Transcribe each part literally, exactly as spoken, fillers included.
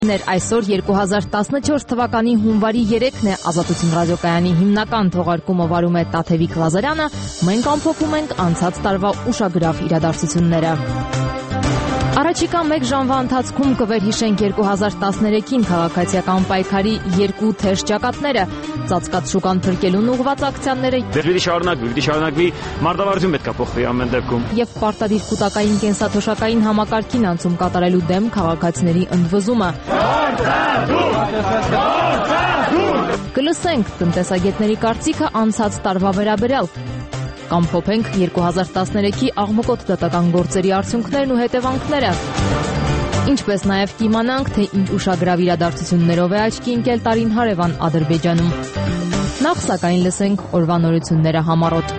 Այսօր երկու հազար տասնչորս թվականի հունվարի երեքն է, Ազատություն ռադիոկայանի հիմնական թողարկումը վարում է Տաթևիկ Ղազարյանը, մենք ամփոփում ենք անցած տարվա ուշագրավ իրադարձությունները։ Առաջիկա մեկ ժամվա ընթացքում կվերհիշենք երկու հազար տասներեքին քաղաքացիական պայքարի երկու թեժ ճակատները, ծածկած շուկան փրկելուն ուղղված ակցիաները, դեպի շարունակվի, դեպի շարունակվի, մարտավարություն պետք է փոխվի ամեն դեպքում, եւ պարտադիր կൂട്ടակային կենսաթոշակային համակարգին անցում կատարելու դեմ քաղաքացիների ընդվզումը։ Կլսենք տնտեսագետների կարծիքը անցած տարվա վերաբերյալ։ Կամ փոփենք երկու հազար տասներեքի աղմկոտ դատական գործերի արդյունքներն ու հետևանքները։ Ինչպես նաև կիմանանք, թե ինչ ուշագրավ իրադարձություններով է աչքի ընկել տարին հարևան Ադրբեջանում։ Նախ սակայն լսենք օրվա նորությունները համառոտ։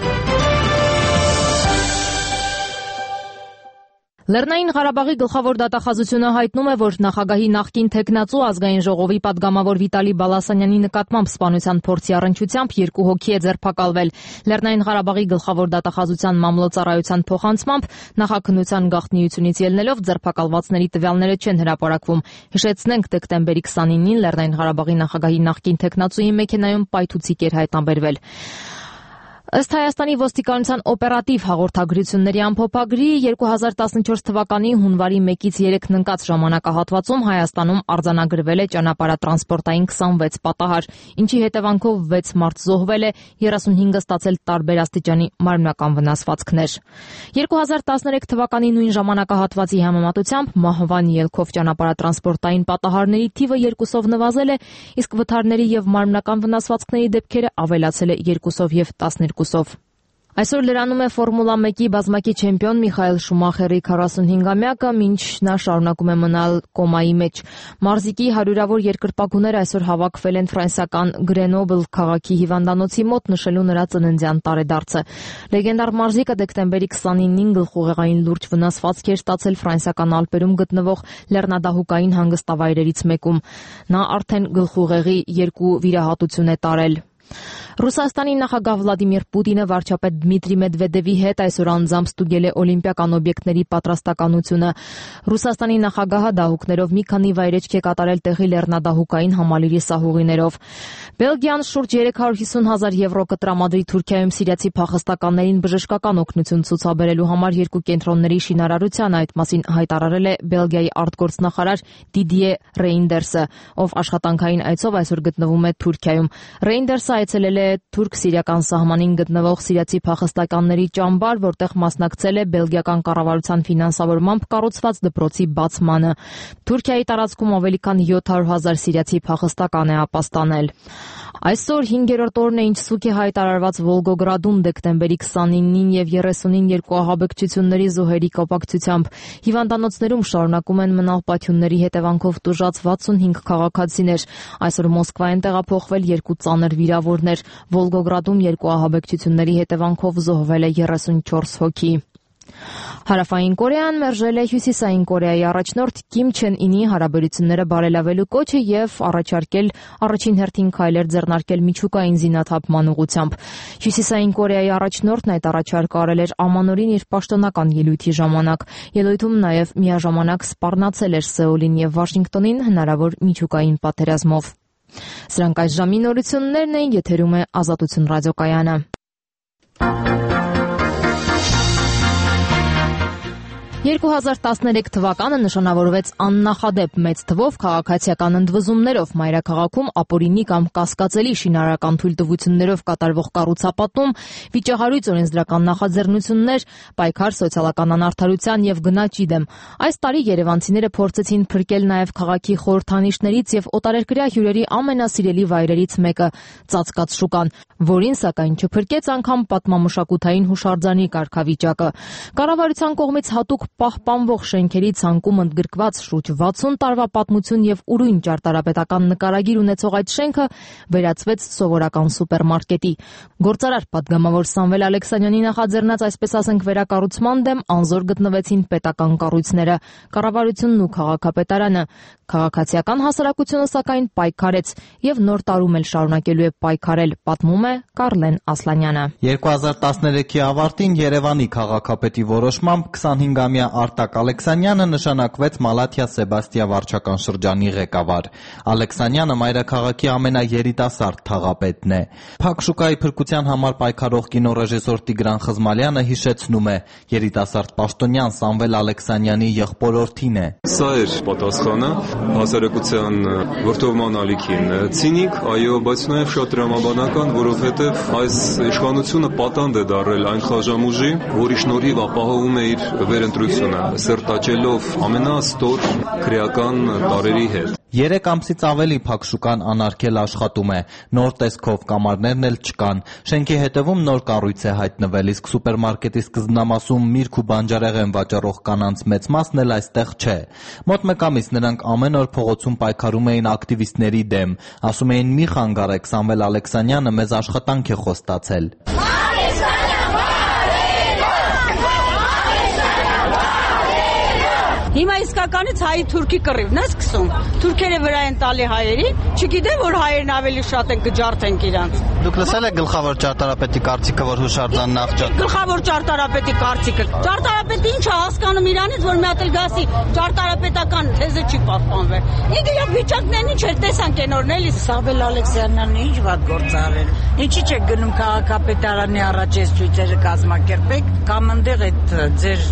Լեռնային Ղարաբաղի գլխավոր դատախազությունը հայտնում է, որ նախագահի նախկին թեկնածու ազգային ժողովի պատգամավոր Վիտալի Բալասանյանի նկատմամբ սպանության փորձի առնչությամբ երկու հոգի է ձերբակալվել։ Լեռնային Ղարաբաղի գլխավոր դատախազության մամլոյցարայության փոխանցմամբ նախաքննության գաղտնիությունից ելնելով ձերբակալվածների տվյալները չեն հրապարակվում։ Հիշեցնենք, դեկտեմբերի քսանինին Լեռնային Ղարաբաղի նախագահի նախկին թեկնածուի մեքենայում պայթուցիկ էր հայտնաբերվել։ Ըստ Հայաստանի ոստիկանության օպերատիվ հաղորդագրությունների ամփոփագրի երկու հազար տասնչորս թվականի հունվարի մեկից երեքն ընկած ժամանակահատվածում Հայաստանում արձանագրվել է ճանապարհատրանսպորտային քսանվեց պատահար, ինչի հետևանքով վեց մարդ զոհվել է, երեսունհինգը ստացել տարբեր աստիճանի մարմնական վնասվածքներ։ երկու հազար տասներեք թվականի նույն ժամանակահատվածի համեմատությամբ մահվան ելքով ճանապարհատրանսպորտային պատահարների թիվը երկուսով նվազել է, իսկ վթարների եւ մարմնական վնասվածքների դեպքերը ավելացել է երկուսով եւ տասներկուսով։ Այսօր լրանում է Ֆորմուլա մեկի բազմակի չեմպիոն Միխայել Շումախերի քառասունհինգամյակը, մինչ նա շարունակում է մնալ կոմայի մեջ։ Մարզիկի հարյուրավոր երկրպագուներ այսօր հավաքվել են ֆրանսիական Գրենոբլ քաղաքի հիվանդանոցի մոտ նշելու նրա ծննդյան տարեդարձը։ Լեգենդար մարզիկը դեկտեմբերի քսանինին գլխուղեղային լուրջ վնասվածք էր ստացել ֆրանսիական Ալպերում գտնվող լեռնադահուկային հանգստավայրերից մեկում։ Նա արդեն գլխուղեղի երկու վիրահատություն է տարել։ Ռուսաստանի նախագահ Վլադիմիր Պուտինը վարչապետ Դմիտրի Մեդվեդևի հետ այսօր անձամբ ստուգել է օլիմպիական օբյեկտների պատրաստականությունը։ Ռուսաստանի նախագահը դահուկներով մի քանի վայրեջք է կատարել տեղի լեռնադահուկային համալիրի սահուղիներով։ Բելգիան շուրջ երեք հարյուր հիսուն հազար եվրո կտրամադրի Թուրքիայում սիրիացի փախստականներին բժշկական օգնություն ցուցաբերելու համար երկու կենտրոնների շինարարության, այդ մասին հայտարարել է Բելգիայի արտգործնախարար Դիդիե Ռեյնդերսը, ով աշխատանքային այցով այսօր գտնվում է Թուրքիայում։ Ռեյնդերսը այցելել է թուրք-սիրիական սահմանին գտնվող սիրիացի փախստականների ճամբար, որտեղ մասնակցել է բելգիական կառավարության ֆինանսավորմամբ կառուցված դպրոցի բացմանը։ Թուրքիայի տարածքում ավելի քան յոթ հարյուր հազար սիրիացի փախստական է ապաստանել։ Այսօր հինգերորդ օրն է, ինչ սուկ է հայտարարված Վոլգոգրադում դեկտեմբերի քսանինին եւ երեսունին երկու ահաբեկչությունների զոհերի կապակցությամբ։ Հիվանդանոցներում շարունակում են մնալ պաթյունների հետևանքով տուժած վաթսունհինգ քաղաքացիներ։ Այսօր Մոսկվա են տեղափոխվել երկու ծանր վիրավորներ։ Վոլգոգրադում երկու ահաբեկչությունների հետևանքով զոհվել է երեսունչորս հոգի։ Հարավային Կորեան մերժել է Հյուսիսային Կորեայի առաջնորդ Կիմ Չեն Ինի հարաբերությունները բարելավելու կոչը եւ առաջարկել առաջին հերթին քայլեր ձեռնարկել միջուկային զինաթափման ուղղությամբ։ Հյուսիսային Կորեայի առաջնորդն այդ առաջարկը արել էր ամանորին իր պաշտոնական ելույթի ժամանակ։ Ելույթում նաեւ միաժամանակ սպառնացել էր Սեուլին եւ Վաշինգտոնին հնարավոր միջուկային պատերազմով։ Սրանք այս ժամի նորություններն էին, եթերում է Ազատություն ռադիոկայանը։ երկու հազար տասներեք թվականը նշանավորվեց աննախադեպ մեծ թվով քաղաքացիական ընդվզումներով, մայրաքաղաքում ապօրինի կամ կասկածելի շինարարական թույլտվություններով կատարվող կառուցապատում, վիճահարույց օրենսդրական նախաձեռնություններ, պայքար սոցիալական անարդարության եւ գնաճի դեմ։ Այս տարի երևանցիները փորձեցին փրկել նաեւ քաղաքի խորհրդանիշներից եւ օտարերկրյա հյուրերի ամենասիրելի վայրերից մեկը՝ ծածկած շուկան, որին սակայն չփրկեց անգամ պատմամշակութային հուշարձանի կարգավիճակը։ Կառավարության կողմից հատուկ պահպանվող շենքերի ցանկում ընդգրկված շուրջ վաթսուն տարվա պատմություն եւ ուրույն ճարտարապետական նկարագիր ունեցող այդ շենքը վերածվեց սովորական սուպերմարկետի։ Գործարար պատգամավոր Սամվել Ալեքսանյանի նախաձեռնած, այսպես ասենք, վերակառուցման դեմ անզոր գտնվեցին պետական կառույցները, կառավարությունն ու քաղաքապետարանը։ Քաղաքացիական հասարակությունը սակայն պայքարեց եւ նոր տարում էլ շարունակելու է պայքարել, պատմում է Կարլեն Ասլանյանը։ երկու հազար տասներեքի ավարտին Երևանի քաղաքապետի որոշմամբ քսանհինգամյա Գումարյա Արտակ Ալեքսանյանը նշանակվեց Մալաթիա Սեբաստիա վարչական շրջանի ղեկավար։ Ալեքսանյանը մայրաքաղաքի ամենաերիտասարդ թաղապետն է։ Փակ շուկայի փրկության համար պայքարող կինոռեժիսոր Տիգրան Խզմալյանը հիշեցնում է, երիտասարդ պաշտոնյան Սամվել Ալեքսանյանի եղբորորդին է։ Սա էր պատասխանը հասարակության վրդովման ալիքին։ Ցինիկ, այո, բայց նաև շատ դրամաբանական, որովհետև այս իշխանությունը պատանդ է դարել այն խաժամուժի, որի շնորհիվ ապահովում է իր վերընտրությունը, սրտաճելով ամենաստոր քրեական տարերի հետ։ Երեք ամսից ավելի Փակ շուկան անարգել աշխատում է, նոր տեսքով կամարներն էլ չկան, շենքի հետևում նոր կառույց է հայտնվել, իսկ սուպերմարկետի սկզբնամասում միրգ ու բանջարեղեն վաճառող կանանց մեծ մասն էլ այստեղ չէ։ Մոտ մեկ ամիս նրանք ամեն օր փողոցում պայքարում էին ակտիվիստների դեմ, ասում էին՝ մի խանգարեք, Սամվել Ալեքսանյանը մեզ աշխատանք է խոստացել։ Հիմա իսկականից հայի-թուրքի կռիվն է սկսում։ Թուրքերը վրա են տալի հայերին, չգիտեմ, որ հայերն ավելի շատ են կջարդենք իրանց։ Դուք լսել եք գլխավոր ճարտարապետի կարծիքը, որ հուշարձանն նախճատ։ Գլխավոր ճարտարապետի կարծիքը։ Ճարտարապետը ինչ է հասկանում իրանից, որ մի հատ էլ գասի ճարտարապետական թեզը չի պահպանվել։ Ինքը եւ վիճակներն ինչ էր, տեսանք այնօրն էլի Սամվել Ալեքսանյանն ինչ վատ գործ արել։ Ինչի՞ չեք գնում քաղաքապետարանի առաջ այս ցույցերը կազմակերպեք, կամ այնտեղ այդ ձեր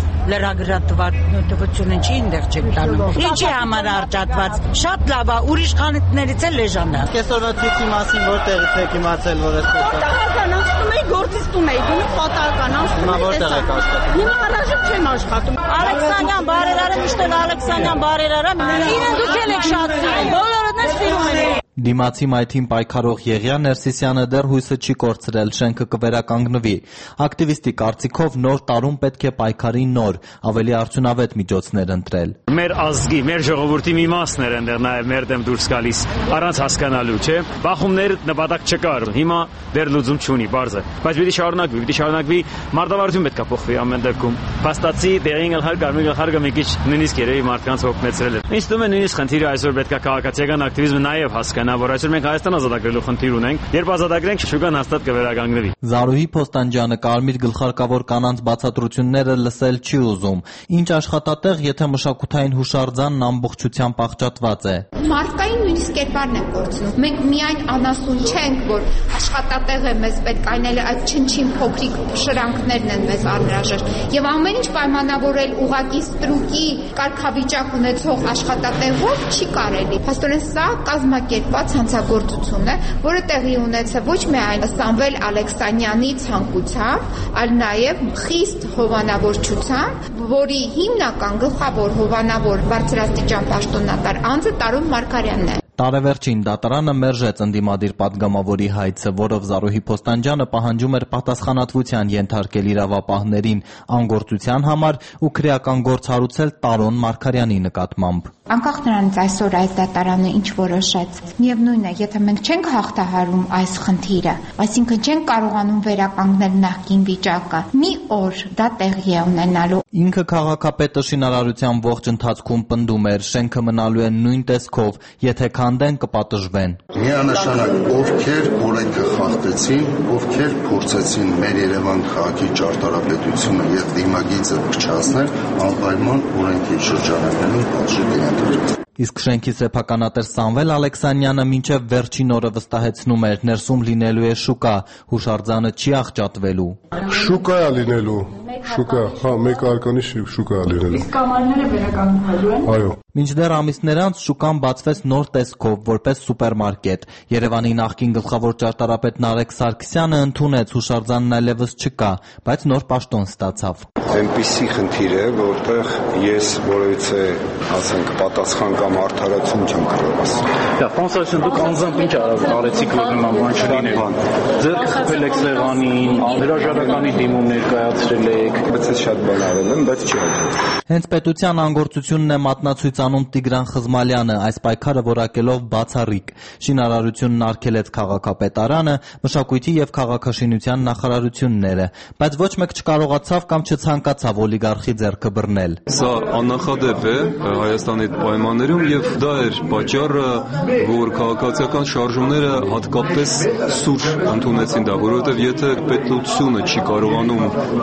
լրագրատվությունը չի այնտեղ չեք տանում։ Ինչի համար արճատված։ Շատ լավ է, ուրիշ խանութներից էլ էժան է։ Կեսօրվա ցույցի մասին որտեղից եք իմացել, որ այսպես է։ Պատահական անցնում էի, գործից տուն էի գնում, պատահական անցնում էի։ Հիմա որտեղ եք աշխատում։ Հիմա առայժմ չեմ աշխատում։ Ալեքսանյան բարերարը միշտ էլ Ալեքսանյան բարերարը։ Իրեն դուք էլ եք շատ սիրում։ Բոլորն էլ սիրում են։ Դիմացի մայթին պայքարող Եղիա Ներսիսյանը դեռ հույսը չի կորցրել, շենքը կվերականգնվի։ Ակտիվիստի կարծիքով նոր տարում պետք է պայքարի նոր, ավելի արդյունավետ միջոցներ ընտրել։ Մեր ազգի, մեր ժողովրդի մի մասն էր այնտեղ նաև մեր դեմ դուրս գալիս, առանց հասկանալու, չէ՞։ Բախումներ նպատակ չկար, հիմա դեռ լուծում չունի, բարձ է։ Բայց պիտի շարունակվի, պիտի շարունակվի, մարտավարություն պետք է փոխվի ամեն դեպքում։ Փաստացի դերին գլխար կարմիր գլխարկը մի քիչ նույնիսկ երևի մարդկանց օգնեցրել է։ Ինձ թվում է նույնիսկ խնդիրը այսօր պետք է քաղաքացիական ակտիվիզմը նաև հասկանա, որ այսօր մենք Հայաստան ազատագրելու խնդիր ունենք, երբ ազատագրենք, շուկան հաստատ կվերականգնվի։ Զարուհի Փոստանջյանը կարմիր գլխարկավոր կանանց բացատրությունները լսել չի ուզում։ Ինչ աշխատատեղ, եթե մշակութային հուշարձանն ամբողջությամբ աղճատված է։ Մարդկային նույնիսկ կերպարն է կորցնում։ Մենք միայն անասուն չենք, որ աշխատատեղ է մեզ պետք, այն էլ այդ չնչին փոքրիկ շրանքներն են մեզ անհրաժեշտ։ Եվ ամեն ինչ պայմանավորել ուղակի ստրուկի կարգավիճակ ունեցող աշխատատեղով չի կարելի։ Փաստորեն սա կազմակերպված հանցագործություն է, որը տեղի ունեցել ոչ միայն Սամվել Ալեքսանյանի ցանկությամբ, այլ նաև խիստ հովանավորչությամբ, որի հիմնական գլխավոր հովանավոր բարձրաստիճան պաշտոնատար անձը Տարոն Մարգարյանն է։ Տարեվերջին դատարանը մերժեց ընդդիմադիր պատգամավորի հայցը, որով Զարուհի Փոստանջյանը պահանջում էր պատասխանատվության ենթարկել իրավապահներին անգործության համար ու քրեական գործ հարուցել Տարոն Մարգարյանի նկատմամբ։ Անկախ նրանից այսօր այս դատարանը ինչ որոշեց, միևնույն է, եթե մենք չենք հաղթահարում այս խնդիրը, այսինքն չենք կարողանում վերականգնել նախկին վիճակը, մի օր դա տեղի է ունենալու։ Ինքը քաղաքապետը շինարարության ողջ ընթացքում պնդում էր, շենքը մնալու է նույն տեսքով, եթե քանդեն կպատժվեն։ Միանշանակ ովքեր օրենքը խախտեցին, ովքեր փորձեցին մեր Երևան քաղաքի ճարտարապետությունը եւ դիմագիծը փչացնել, անպայման օրենքի շրջանակներում պատժի կենտրոնացել։ Իսկ շենքի սեփականատեր Սամվել Ալեքսանյանը մինչև վերջին օրը վստահեցնում էր, ներսում լինելու է շուկա, հուշարձանը չի աղճատվելու։ Շուկա է լինելու, շուկա, հա, մեկ արկանի շուկա է լինելու։ Իսկ կամարները վերականգնվելու են։ Այո։ Մինչդեռ ամիսներ անց շուկան բացվեց նոր տեսքով, որպես սուպերմարկետ։ Երևանի նախկին գլխավոր ճարտարապետ Նարեկ Սարգսյանը ընդունեց, հուշարձանն այլևս չկա, բայց նոր պաշտոն ստացավ։ Այնպիսի խնդիր է, որտեղ ես որևիցե, ասենք, պատասխան կամ արդարացում չեմ կարող ասել։ Դա Ֆրանսիան դուք անձամբ ինչ արեցիք, որ նման բան չլիներ։ Ձեր խփել եք սեղանին, հրաժարականի դիմում ներկայացրել եք։ Բայց ես շատ բան արել եմ, բայց չի աջակցել։ Հենց պետության անգործությունն է մատնացույց անում Տիգրան Խզմալյանը, այս պայքարը որակելով բացառիկ։ Շինարարությունն արգելեց քաղաքապետարանը, մշակույթի եւ քաղաքաշինության նախարարությունները, բայց ոչ մեկ չկարողացավ կամ չցանկացավ օլիգարխի ձեռքը բռնել։ Սա աննախադեպ է Հայաստանի պայմաններում եւ դա էր պատճառը, որ քաղաքացիական շարժումները հատկապես սուր ընդունեցին դա, որովհետեւ եթե պետությունը չի կարողանում իրականացնել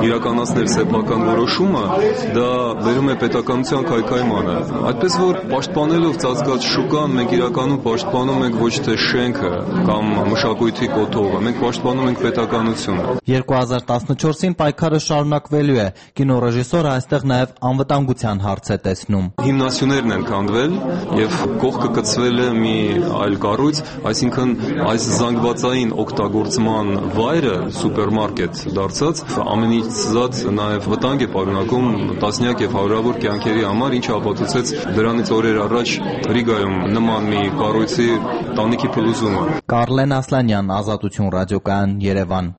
իրականացնել սեփական որոշումը, դա բերում է պետականության քայքայմանը։ Այդպես որ պաշտպանելով ծածկած շուկան, մենք իրականում պաշտպանում ենք ոչ թե շենքը կամ մշակույթի կոթողը, մենք պաշտպանում ենք պետականությունը։ երկու հազար տասնչորսին պայքարը շարունակվելու է։ Կինոռեժիսորը այստեղ նաև անվտանգության հարց է տեսնում։ Հիմնասյուներն են քանդվել եւ կողքը կցվել է մի այլ կառույց, այսինքն այս զանգվածային օգտագործման վայրը սուպերմարկետ դարձած ամենից զատ նաև վտանգ է պարունակում տասնյակ եւ հարյուրավոր կյանքերի համար, ինչը ապացուցեց դրանից օրեր առաջ Ռիգայում նման մի կառույցի տանիքի փլուզումը։ Կարլեն Ասլանյան, Ազատություն ռադիոկայան, Երևան։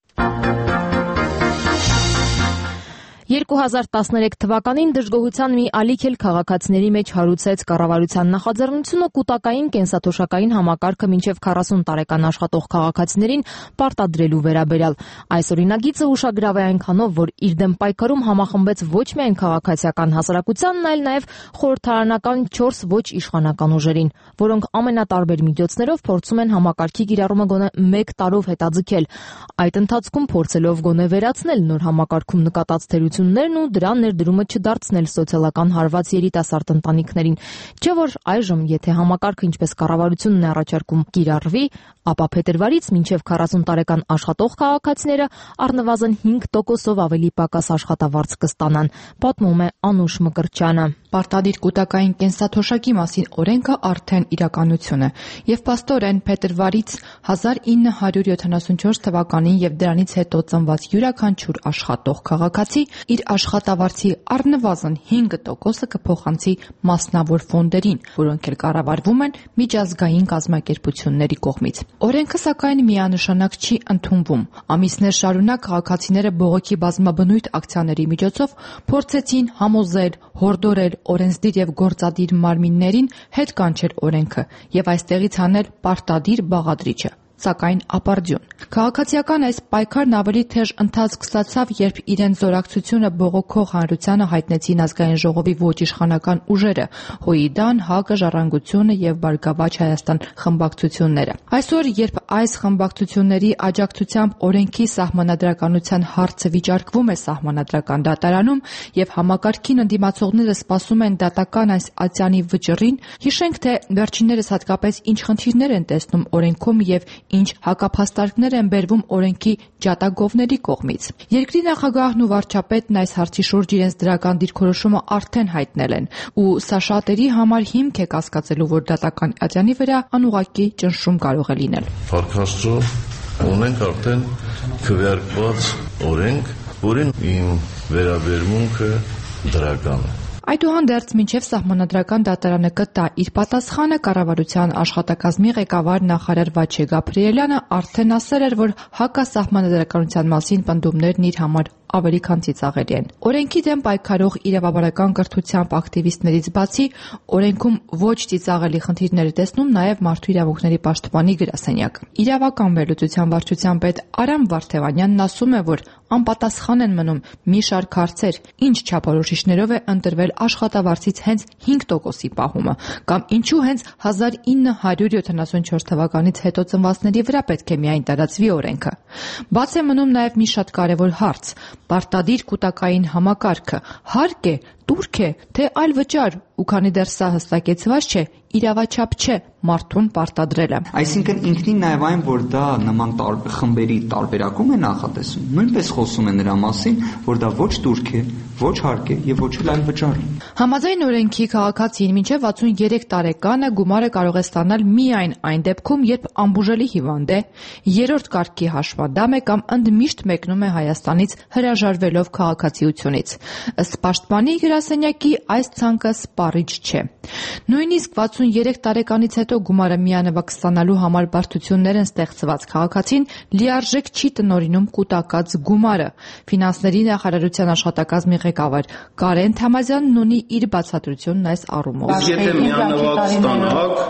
երկու հազար տասներեք թվականին դժգոհության մի ալիք էլ քաղաքացիների մեջ հարուցեց կառավարության նախաձեռնությունը կൂട്ടակային կենսաթոշակային համակարգը մինչև քառասուն տարեկան աշխատող քաղաքացիներին պարտադրելու վերաբերյալ։ Այս օրինագիծը ուշագրավ է այնքանով, որ իր դեմ պայքարում համախմբեց ոչ միայն քաղաքացիական հասարակությանն, այլ նաև խորհրդարանական չորս ոչ իշխանական ուժերին, որոնք ամենատարբեր միջոցներով փորձում են համակարգի կիրառումը գոնե մեկ տարով հետաձգել, այդ ընթացքում փորձելով գոնե վերացնել նոր համակարգում նկատած թերություններն ու դրա ներդրումը չդարձնել սոցիալական հարված երիտասարդ ընտանիքներին։ Չէ որ այժմ, եթե համակարգը ինչպես կառավարությունն է առաջարկում կիրառվի, ապա փետրվարից մինչև քառասուն տարեկան աշխատող քաղաքացիները առնվազն հինգ տոկոսով ավելի պակաս աշխատավարձ կստանան, պատմում է Անուշ Մկրտչյանը։ Պարտադիր կൂട്ടակային կենսաթոշակի մասին օրենքը արդեն իրականություն է, եւ փաստորեն փետրվարից հազար ինը հարյուր յոթանասունչորս թվականին եւ դրանից հետո ծնված յուրաքանչյուր աշխատող քաղաքացի իր աշխատավարձի առնվազն հինգ տոկոսը կփոխանցի մասնավոր ֆոնդերին, որոնք էլ կառավարվում են միջազգային կազմակերպությունների կողմից։ Օրենքը սակայն միանշանակ չի ընդունվում։ Ամիսներ շարունակ քաղաքացիները բողոքի բազմաբնույթ ակցիաների միջոցով փորձեցին համոզել, հորդորել օրենսդիր եւ գործադիր մարմիններին հետ կանչել օրենքը եւ այստեղից անել պարտադիր բաղադրիչը, սակայն ապարդյուն։ Քաղաքացիական այս պայքարն ավելի թեժ ընթացք ստացավ, երբ իրենց զորակցությունը բողոքող հանրությանը հայտնեցին ազգային ժողովի ոչ իշխանական ուժերը՝ Հոիդան, ՀԱԿ-ը, Ժառանգությունը եւ Բարգավաճ Հայաստան խմբակցությունները։ Այսօր, երբ այս խմբակցությունների աջակցությամբ օրենքի սահմանադրականության հարցը վիճարկվում է սահմանադրական դատարանում եւ համակարգին ընդդիմացողները սպասում են դատական այս ատյանի վճռին, հիշենք, թե վերջիններս հատկապես ինչ խնդիրներ են տեսնում օրենքում եւ ինչ հակափաստարկներ են բերվում օրենքի ջատագովների կողմից։ Երկրի նախագահն ու վարչապետն այս հարցի շուրջ իրենց դրական դիրքորոշումը արդեն հայտնել են, ու սա շատերի համար հիմք է կասկածելու, որ դատական ատյանի վրա անուղղակի ճնշում կարող է լինել։ Փառք Աստծո, ունենք արդեն քվեարկված օրենք, որին իմ վերաբերմունքը դրական է։ Այդուհանդերձ մինչև սահմանադրական դատարանը կտա իր պատասխանը, կառավարության աշխատակազմի ղեկավար նախարար Վաչե Գաբրիելյանը արդեն ասել էր, որ հակասահմանադրականության մասին պնդումներն իր համար ավելի քան ծիծաղելի են։ Օրենքի դեմ պայքարող իրավաբանական կրթությամբ ակտիվիստներից բացի օրենքում ոչ ծիծաղելի խնդիրներ տեսնում նաև Մարդու իրավունքների պաշտպանի գրասենյակը։ Իրավական վերլուծության վարչության պետ Արամ Վարդևանյանն ասում է, որ անպատասխան են մնում մի շարք հարցեր, ինչ չափորոշիչներով է ընտրվել աշխատավարձից հենց հինգ տոկոսի պահումը, կամ ինչու հենց հազար ինը հարյուր յոթանասունչորս թվականից հետո ծնվածների վրա պետք է միայն տարածվի օրենքը։ Բաց է մնում նաև մի շատ կարևոր հարց՝ պարտադիր կൂട്ടակային համակարգը հարկ է, տուրք է, թե այլ վճար, ու քանի դեռ սա հստակեցված չէ, իրավաչափ չէ մարդուն պարտադրելը։ Այսինքն ինքնին նաև այն, որ դա նման խմբերի տարբերակում է նախատեսում, նույնպես խոսում է նրա մասին, որ դա ոչ տուրք է, ոչ հարկ է եւ ոչ էլ այլ վճար։ Համաձայն օրենքի քաղաքացին մինչև վաթսուներեք տարեկանը գումարը կարող է ստանալ միայն այն դեպքում, երբ անբուժելի հիվանդ է, երրորդ կարգի հաշվադամ է կամ ընդմիշտ մեկնում է Հայաստանից հրաժարվելով քաղաքացիությունից։ Ըստ պաշտպանի գրասենյակի այս ցանկը սպառիչ չէ։ Նույնիսկ վաթսուներեք տարեկանից հետո գումարը միանվագ ստանալու համար բարդություններ են ստեղծված քաղաքացին լիարժեք չի տնօրինում կൂട്ടակած գումարը։ Ֆինանսների նախարարության աշխատակազմի ղեկավար Կարեն Թամազյանն ունի իր բացատրությունն այս առումով։ Եթե միանվագ ստանաք,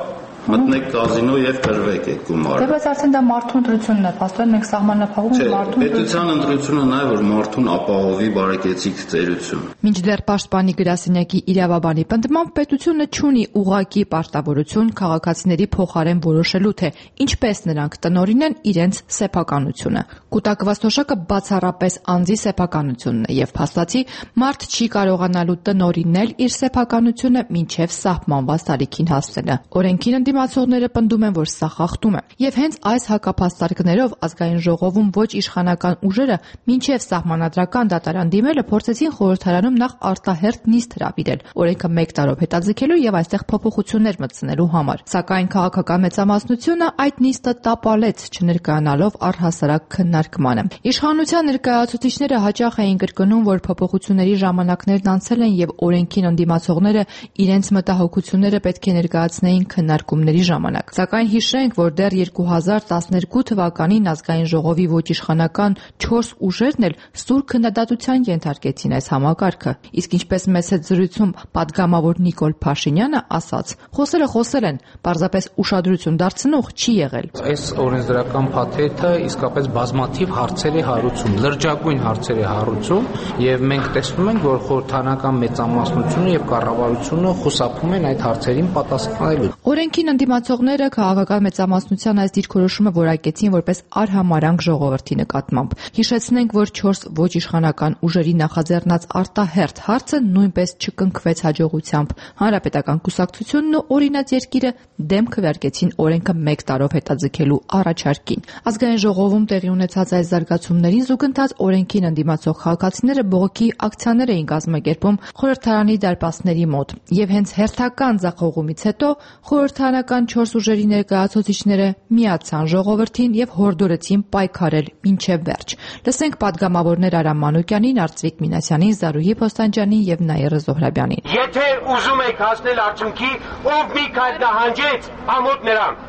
մտնեք կազինո եւ կրվեք այդ գումարը։ Դե բայց արդեն դա մարդու ընտրությունն է, փաստորեն մենք սահմանափակում ենք մարդու ընտրությունը։ Պետության ընտրությունը նա է, որ մարդուն ապահովի բարեկեցիկ ծերություն։ Մինչդեռ պաշտպանի գրասենյակի իրավաբանի պնդմամբ պետությունը չունի ուղղակի պարտավորություն քաղաքացիների փոխարեն որոշելու, թե ինչպես նրանք տնօրինեն իրենց սեփականությունը։ Կուտակված թոշակը բացառապես անձի սեփականությունն է եւ փաստացի մարդ չի կարողանալու տնօրինել իր սեփականությունը մինչեւ սահմանված տարիքին հասնելը։ Օրենքին ընդդիմացողները պնդում են, որ սա խախտում է։ Եվ հենց այս հակափաստարկներով ազգային ժողովում ոչ իշխանական ուժերը մինչև սահմանադրական դատարան դիմելը փորձեցին խորհրդարանում նախ արտահերթ նիստ հրավիրել, օրենքը մեկ տարով հետաձգելու եւ այստեղ փոփոխություններ մտցնելու համար։ Սակայն քաղաքական մեծամասնությունը այդ նիստը տապալեց, չներկայանալով առհասարակ քննարկմանը։ Իշխանության ներկայացուցիչները հաճախ էին կրկնում, որ փոփոխությունների ժամանակներն անցել են եւ օրենքին ընդդիմացողները իրենց մտահոգությունները պետք է ներկայացնեին քննարկումների ժամանակ։ Սակայն հիշենք, որ դեռ երկու հազար տասներկու թվականին ազգային ժողովի ոչ իշխանական չորս ուժերն էլ սուր քննադատության ենթարկեցին այս համակարգը։ Իսկ ինչպես մեծ հետ զրույցում պատգամավոր Նիկոլ Փաշինյանը ասաց, խոսելը խոսել են, պարզապես ուշադրություն դարձնող չի եղել։ Այս օրենսդրական փաթեթը իսկապես բազմաթիվ հարցեր է հարուցում, լրջագույն հարցեր է հարուցում, եւ մենք տեսնում ենք, որ խորհրդարանական մեծամասնությունը եւ կառավարությունը խուսափում են այդ հարցերին պատասխանելու։ Օրենքին ընդդիմացողները քաղաքական մեծամասնության այս դիրքորոշումը որակեցին որպես արհամարանք ժողովրդի նկատմամբ։ Հիշեցնենք, որ չորս ոչ իշխանական ուժերի նախաձեռնած արտահերթ հարցը նույնպես չկնքվեց հաջողությամբ։ Հանրապետական կուսակցությունն ու Օրինաց երկիրը դեմ քվեարկեցին օրենքը մեկ տարով հետաձգելու առաջարկին։ Ազգային ժողովում տեղի ունեցած այս զարգացումներին զուգընթաց օրենքին ընդդիմացող քաղաքացիները բողոքի ակցիաներ էին կազմակերպում խորհրդարանի դարպասների մոտ, եւ հենց հերթական ձախողումից հետո խորհրդարանական չորս ուժերի ներկայացուցիչները միացան ժողովրդին եւ հորդորեցին պայքարել մինչեւ վերջ։ Լսենք падգամավորներ Արամ Մանուկյանին, Արծվիկ Մինասյանին, Զարուհի Փոստանջյանին եւ Նաիրա Զոհրաբյանին։ Եթե ուզում եք հասնել արդյունքի, ով մի քայլ նահանջեց, ամոթ նրան։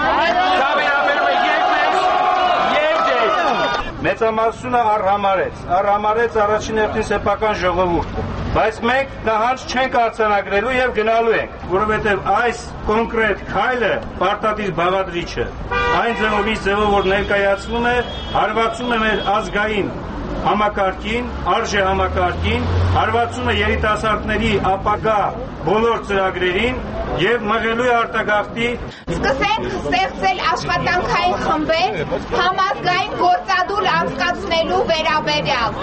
Դա վերաբերում է եւ մեզ, եւ ձեզ։ Մեծամասնությունը արհամարեց, արհամարեց առաջին հերթին սեփական ժողովուրդը։ Բայց մենք նահանջ չենք արձանագրելու եւ գնալու ենք, որովհետեւ այս կոնկրետ քայլը պարտադիր բաղադրիչ է։ Այն ձևով, ձևով որ ներկայացնում է, հարվածում է մեր ազգային համակարգին, արժե համակարգին, հարվածում է երիտասարդների ապագա բոլոր ծրագրերին եւ մղելու է արտագաղթի։ Սկսենք ստեղծել աշխատանքային խմբեր համազգային գործադուլ անցկացնելու վերաբերյալ։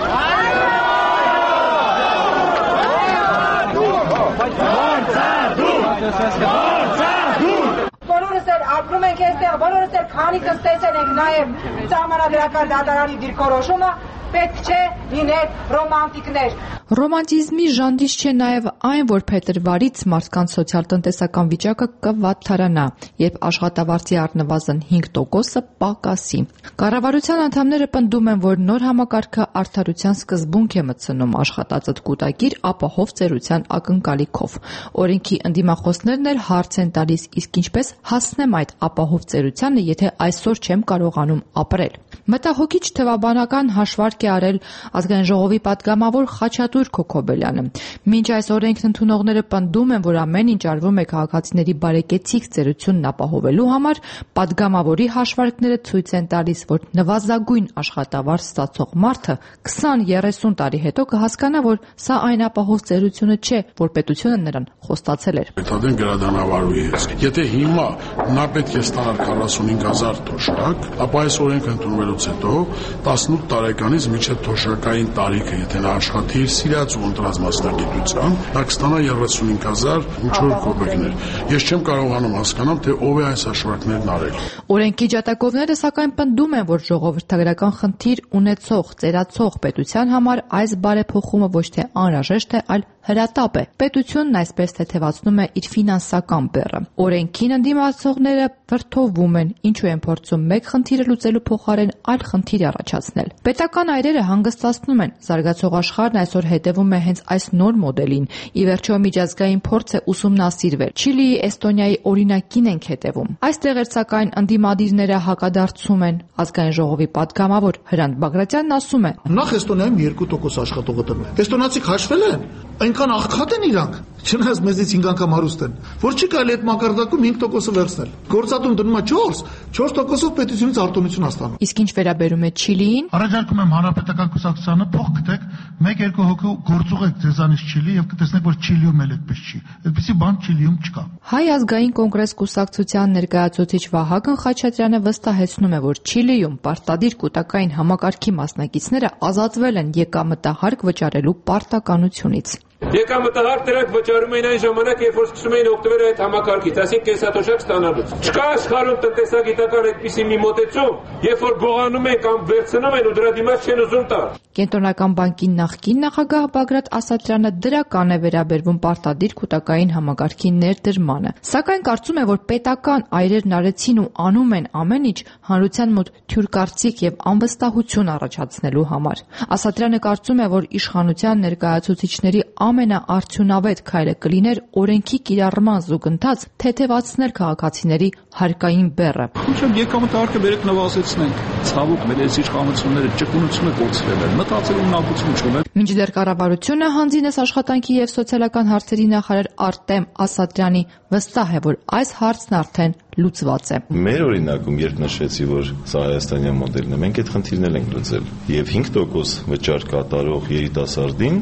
Բոլորս էլ ապրում ենք այստեղ, բոլորս էլ քանիքս տեսել ենք նաև սահմանադրական դատարանի դիրքորոշումը, պետք չէ լինել ռոմանտիկներ։ Ռոմանտիզմի ժանրից չէ նաև այն, որ փետրվարից մարդկանց սոցիալ-տնտեսական վիճակը կվատթարանա, երբ աշխատավարձի առնվազն հինգ տոկոսը պակասի։ Կառավարության անդամները պնդում են, որ նոր համակարգը արդարության սկզբունք է մտցնում աշխատածդ կուտակիր ապահով ծերության ակնկալիքով։ Օրենքի ընդդիմախոսներն էլ հարց են տալիս, իսկ ինչպես հասնեմ այդ ապահով ծերությանը, եթե այսօր չեմ կարողանում ապրել։ Մտահոգիչ թվաբանական հաշվարկ է արել ազգային ժողովի պատգամավոր Խաչատուր Քոքոբելյանը։ Մինչ այս օրենքն ընդունողները պնդում են, որ ամեն ինչ արվում է քաղաքացիների բարեկեցիկ ծերությունն ապահովելու համար, պատգամավորի հաշվարկները ցույց են տալիս, որ նվազագույն աշխատավարձ ստացող մարդը քսան երեսուն տարի հետո կհասկանա, որ սա այն ապահով ծերությունը չէ, որ պետությունը նրան խոստացել էր։ Պետադեն գրադանավարուի ես։ Եթե հիմա նա պետք է ստանար քառասունհինգ հազար թոշակ, ապա այս օրենքը ընդունվելուց հետո տասնութ տարեկանից մինչև թոշակային տարիքը, եթե նա աշխատի իր սիրած ու ընտրած մասնագիտությամբ, նա կստանա երեսունհինգ հազար ինչ-որ կոպեկներ։ Ես չեմ կարողանում հասկանալ, թե ով է այս հաշվարկներն արել։ Օրենքի ջատագովները սակայն պնդում են, որ ժողովրդագրական խնդիր ունեցող, ծերացող պետության համար այս բարեփոխումը ոչ թե անհրաժեշտ է, այլ հրատապ է։ Պետությունն այսպես թեթևացնում է իր ֆինանսական բեռը։ Օրենքին ընդդիմացողները վրդովում են, ինչու են փորձում մեկ խնդիրը լուծելու փոխարեն այլ խնդիր առաջացնել։ Պետական այրերը հանգստացնում են, զարգացող աշխարհն այսօր հետևում է հենց այս նոր մոդելին։ Ի վերջո միջազգային փորձ է ուսումնասիրվել։ Չիլիի, Էստոնիայի օրինակին ենք հետևում։ Այստեղ էլ սակայն ընդդիմադիրները հակադարձում են։ Ազգային ժողովի պատգամավոր Հրանտ Բագրատյանն ասում է. Նախ Էստոնիայում երկու տոկոս աշխատողը տրվում է։ Էստոնացիք հաշվել են։ այնքան աղքատ են իրանք, չնայած մեզից հինգ անգամ հարուստ են, որ չի կարելի այդ մակարդակում հինգ տոկոսը վերցնել։ Գործատում դնում է չորս, չորս տոկոսով պետությունից արտոնություն է ստանում։ Իսկ ինչ վերաբերում է Չիլիին, առաջարկում եմ հանրապետական կուսակցությանը փող գտեք, մեկ-երկու հոգու գործուղեք ձեզանից Չիլի եւ կտեսնեք, որ Չիլիում էլ այդպես չի։ Այդպեսի բան Չիլիում չկա։ Հայ ազգային կոնգրես կուսակցության ներկայացուցիչ Վահագն Խաչատրյանը վստահեցնում է, որ Չիլիում պարտադիր կൂട്ടակային համակարգի մասնակիցները ազատվել են եկամտահարկ վճարելու պարտականությունից։ Եկամտահարկ դրանք վճարում էին այն ժամանակ, երբ որ սկսում էին օգտվել այդ համակարգից, այսինքն կենսաթոշակ ստանալուց։ Չկա աշխարհում տնտեսագիտական այդպիսի մի մոտեցում, երբ որ գողանում են կամ վերցնում են ու դրա դիմաց չեն ուզում տալ։ Կենտրոնական բանկի նախկին նախագահ Բագրատ Ասատրյանը դրական է վերաբերվում պարտադիր կൂട്ടակային համակարգի ներդրմանը, սակայն կարծում է, որ պետական այրերն արեցին ու անում են ամեն ինչ հանրության մոտ թյուրկարծիք եւ անվստահություն առաջացնելու համար։ Ասատրյանը կարծում է, որ իշխանության ներկայացուցիչների ամենաարդյունավետ քայլը կլիներ օրենքի կիրառման զուգընթաց թեթևացնել քաղաքացիների հարկային բեռը։ Ինչո՞ւ եկամտահարկը վերեք նվազեցնենք։ Ցավոք մեր այս իշխանությունները ճկունությունը կորցրել են, մտածելու ունակություն չունեն։ Մինչդեռ կառավարությունը հանձինես աշխատանքի եւ սոցիալական հարցերի նախարար Արտեմ Ասատրյանի վստահ է, որ այս հարցն արդեն լուծված է։ Մեր օրինակում, երբ նշեցի, որ սա հայաստանյան մոդելն է, մենք այդ խնդիրներ ենք լուծել եւ հինգ տոկոս վճար կատարող երիտասարդին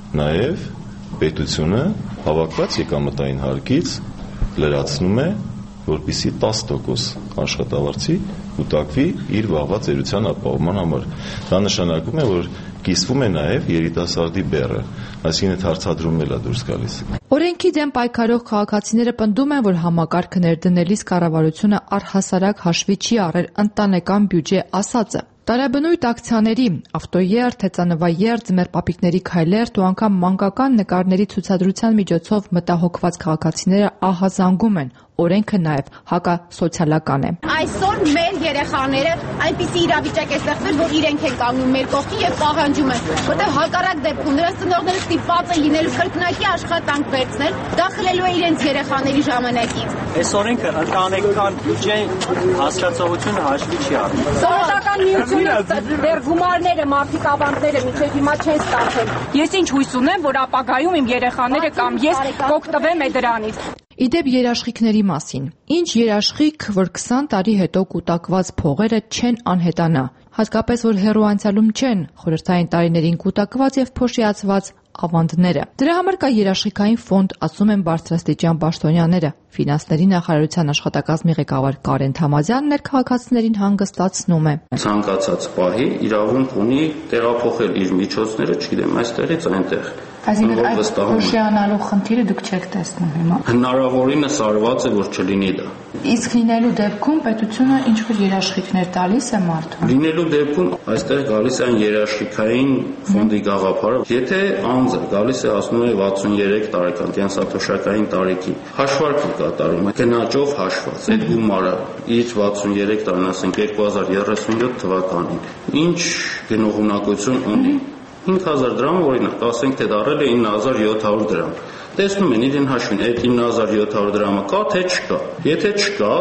նաև պետությունը հավաքված եկամտային հարկից լրացնում է, որպեսզի տասը տոկոս աշխատավարձի կուտակվի իր վաղվա ծերության ապահովման համար։ Դա նշանակում է, որ կիսվում է նաև երիտասարդի բեռը, այսինքն այդ հարցադրումն էլ է դուրս գալիս։ Օրենքի դեմ պայքարող քաղաքացիները պնդում են, որ համակարգը ներդնելիս կառավարությունը առհասարակ հաշվի չի առել ընտանեկան բյուջե ասածը։ Տարաբնույթ ակցիաների, ավտոերթ, հեծանվաերթ, ձմեռպապիկների քայլերթ ու անգամ մանկական նկարների ցուցադրության միջոցով մտահոգված քաղաքացիները ահազանգում են, օրենքը նաև հակասոցիալական է։ Այսօր մեր երեխաները այնպիսի իրավիճակ է ստեղծվել, որ իրենք են կանգնում մեր կողքին եւ պահանջում են, որտեղ հակառակ դեպքում նրանց ծնողները ստիպված են լինելու կրկնակի աշխատանք վերցնել, դա խլելու է իրենց երեխաների ժամանակից։ Այս օրենքը ընտանեկան բյուջեի հասկացողությունը հաշվի չի առնում։ Սովետական միությունը դեռ գումարները, մարդիկ ավանդները մինչև հիմա չեն ստացել։ Ես ինչ հույս ունեմ, որ ապագայում իմ երեխաները կամ ես կօգտվեմ դրանից։ Իդեպ երաշխիքների մասին։ Ինչ երաշխիք, որ քսան տարի հետո կուտակված փողերը չեն անհետանա, հատկապես որ հեռու անցյալում չեն խորհրդային տարիներին կուտակված եւ փոշիացված ավանդները։ Դրա համար կա երաշխիքային ֆոնդ, ասում են բարձրաստիճան պաշտոնյաները։ Ֆինանսների նախարարության աշխատակազմի ղեկավար Կարեն Թամազյանն էր քաղաքացիներին հանգստացնում է։ Ցանկացած պահի իրավունք ունի տեղափոխել իր միջոցները, չգիտեմ, այստեղից այնտեղ։ Այսինքն այդ փոշիանալու խնդիրը դուք չեք տեսնում հիմա։ Հնարավորինս արված է, որ չլինի դա։ Իսկ լինելու դեպքում պետությունը ինչ-որ երաշխիքներ տալիս է մարդուն։ Լինելու դեպքում այստեղ գալիս է այն երաշխիքային ֆոնդի գաղափարը, եթե անձը գալիս է ասում է վաթսուններեք տարեկան կենսաթոշակային տարիքի, հաշվարկ է կատարում, գնաճով հաշված, այդ գումարը իր վաթսուններեք տարին, ասենք երկու հազար երեսունյոթ թվականին, ինչ գնողունակություն ունի։ հինգ հազար դրամ, օրինակ, ասենք թե դառել է ինը հազար յոթ հարյուր դրամ։ Տեսնում են իրեն հաշվին, այդ ինը հազար յոթ հարյուր դրամը կա, թե չկա։ Եթե չկա,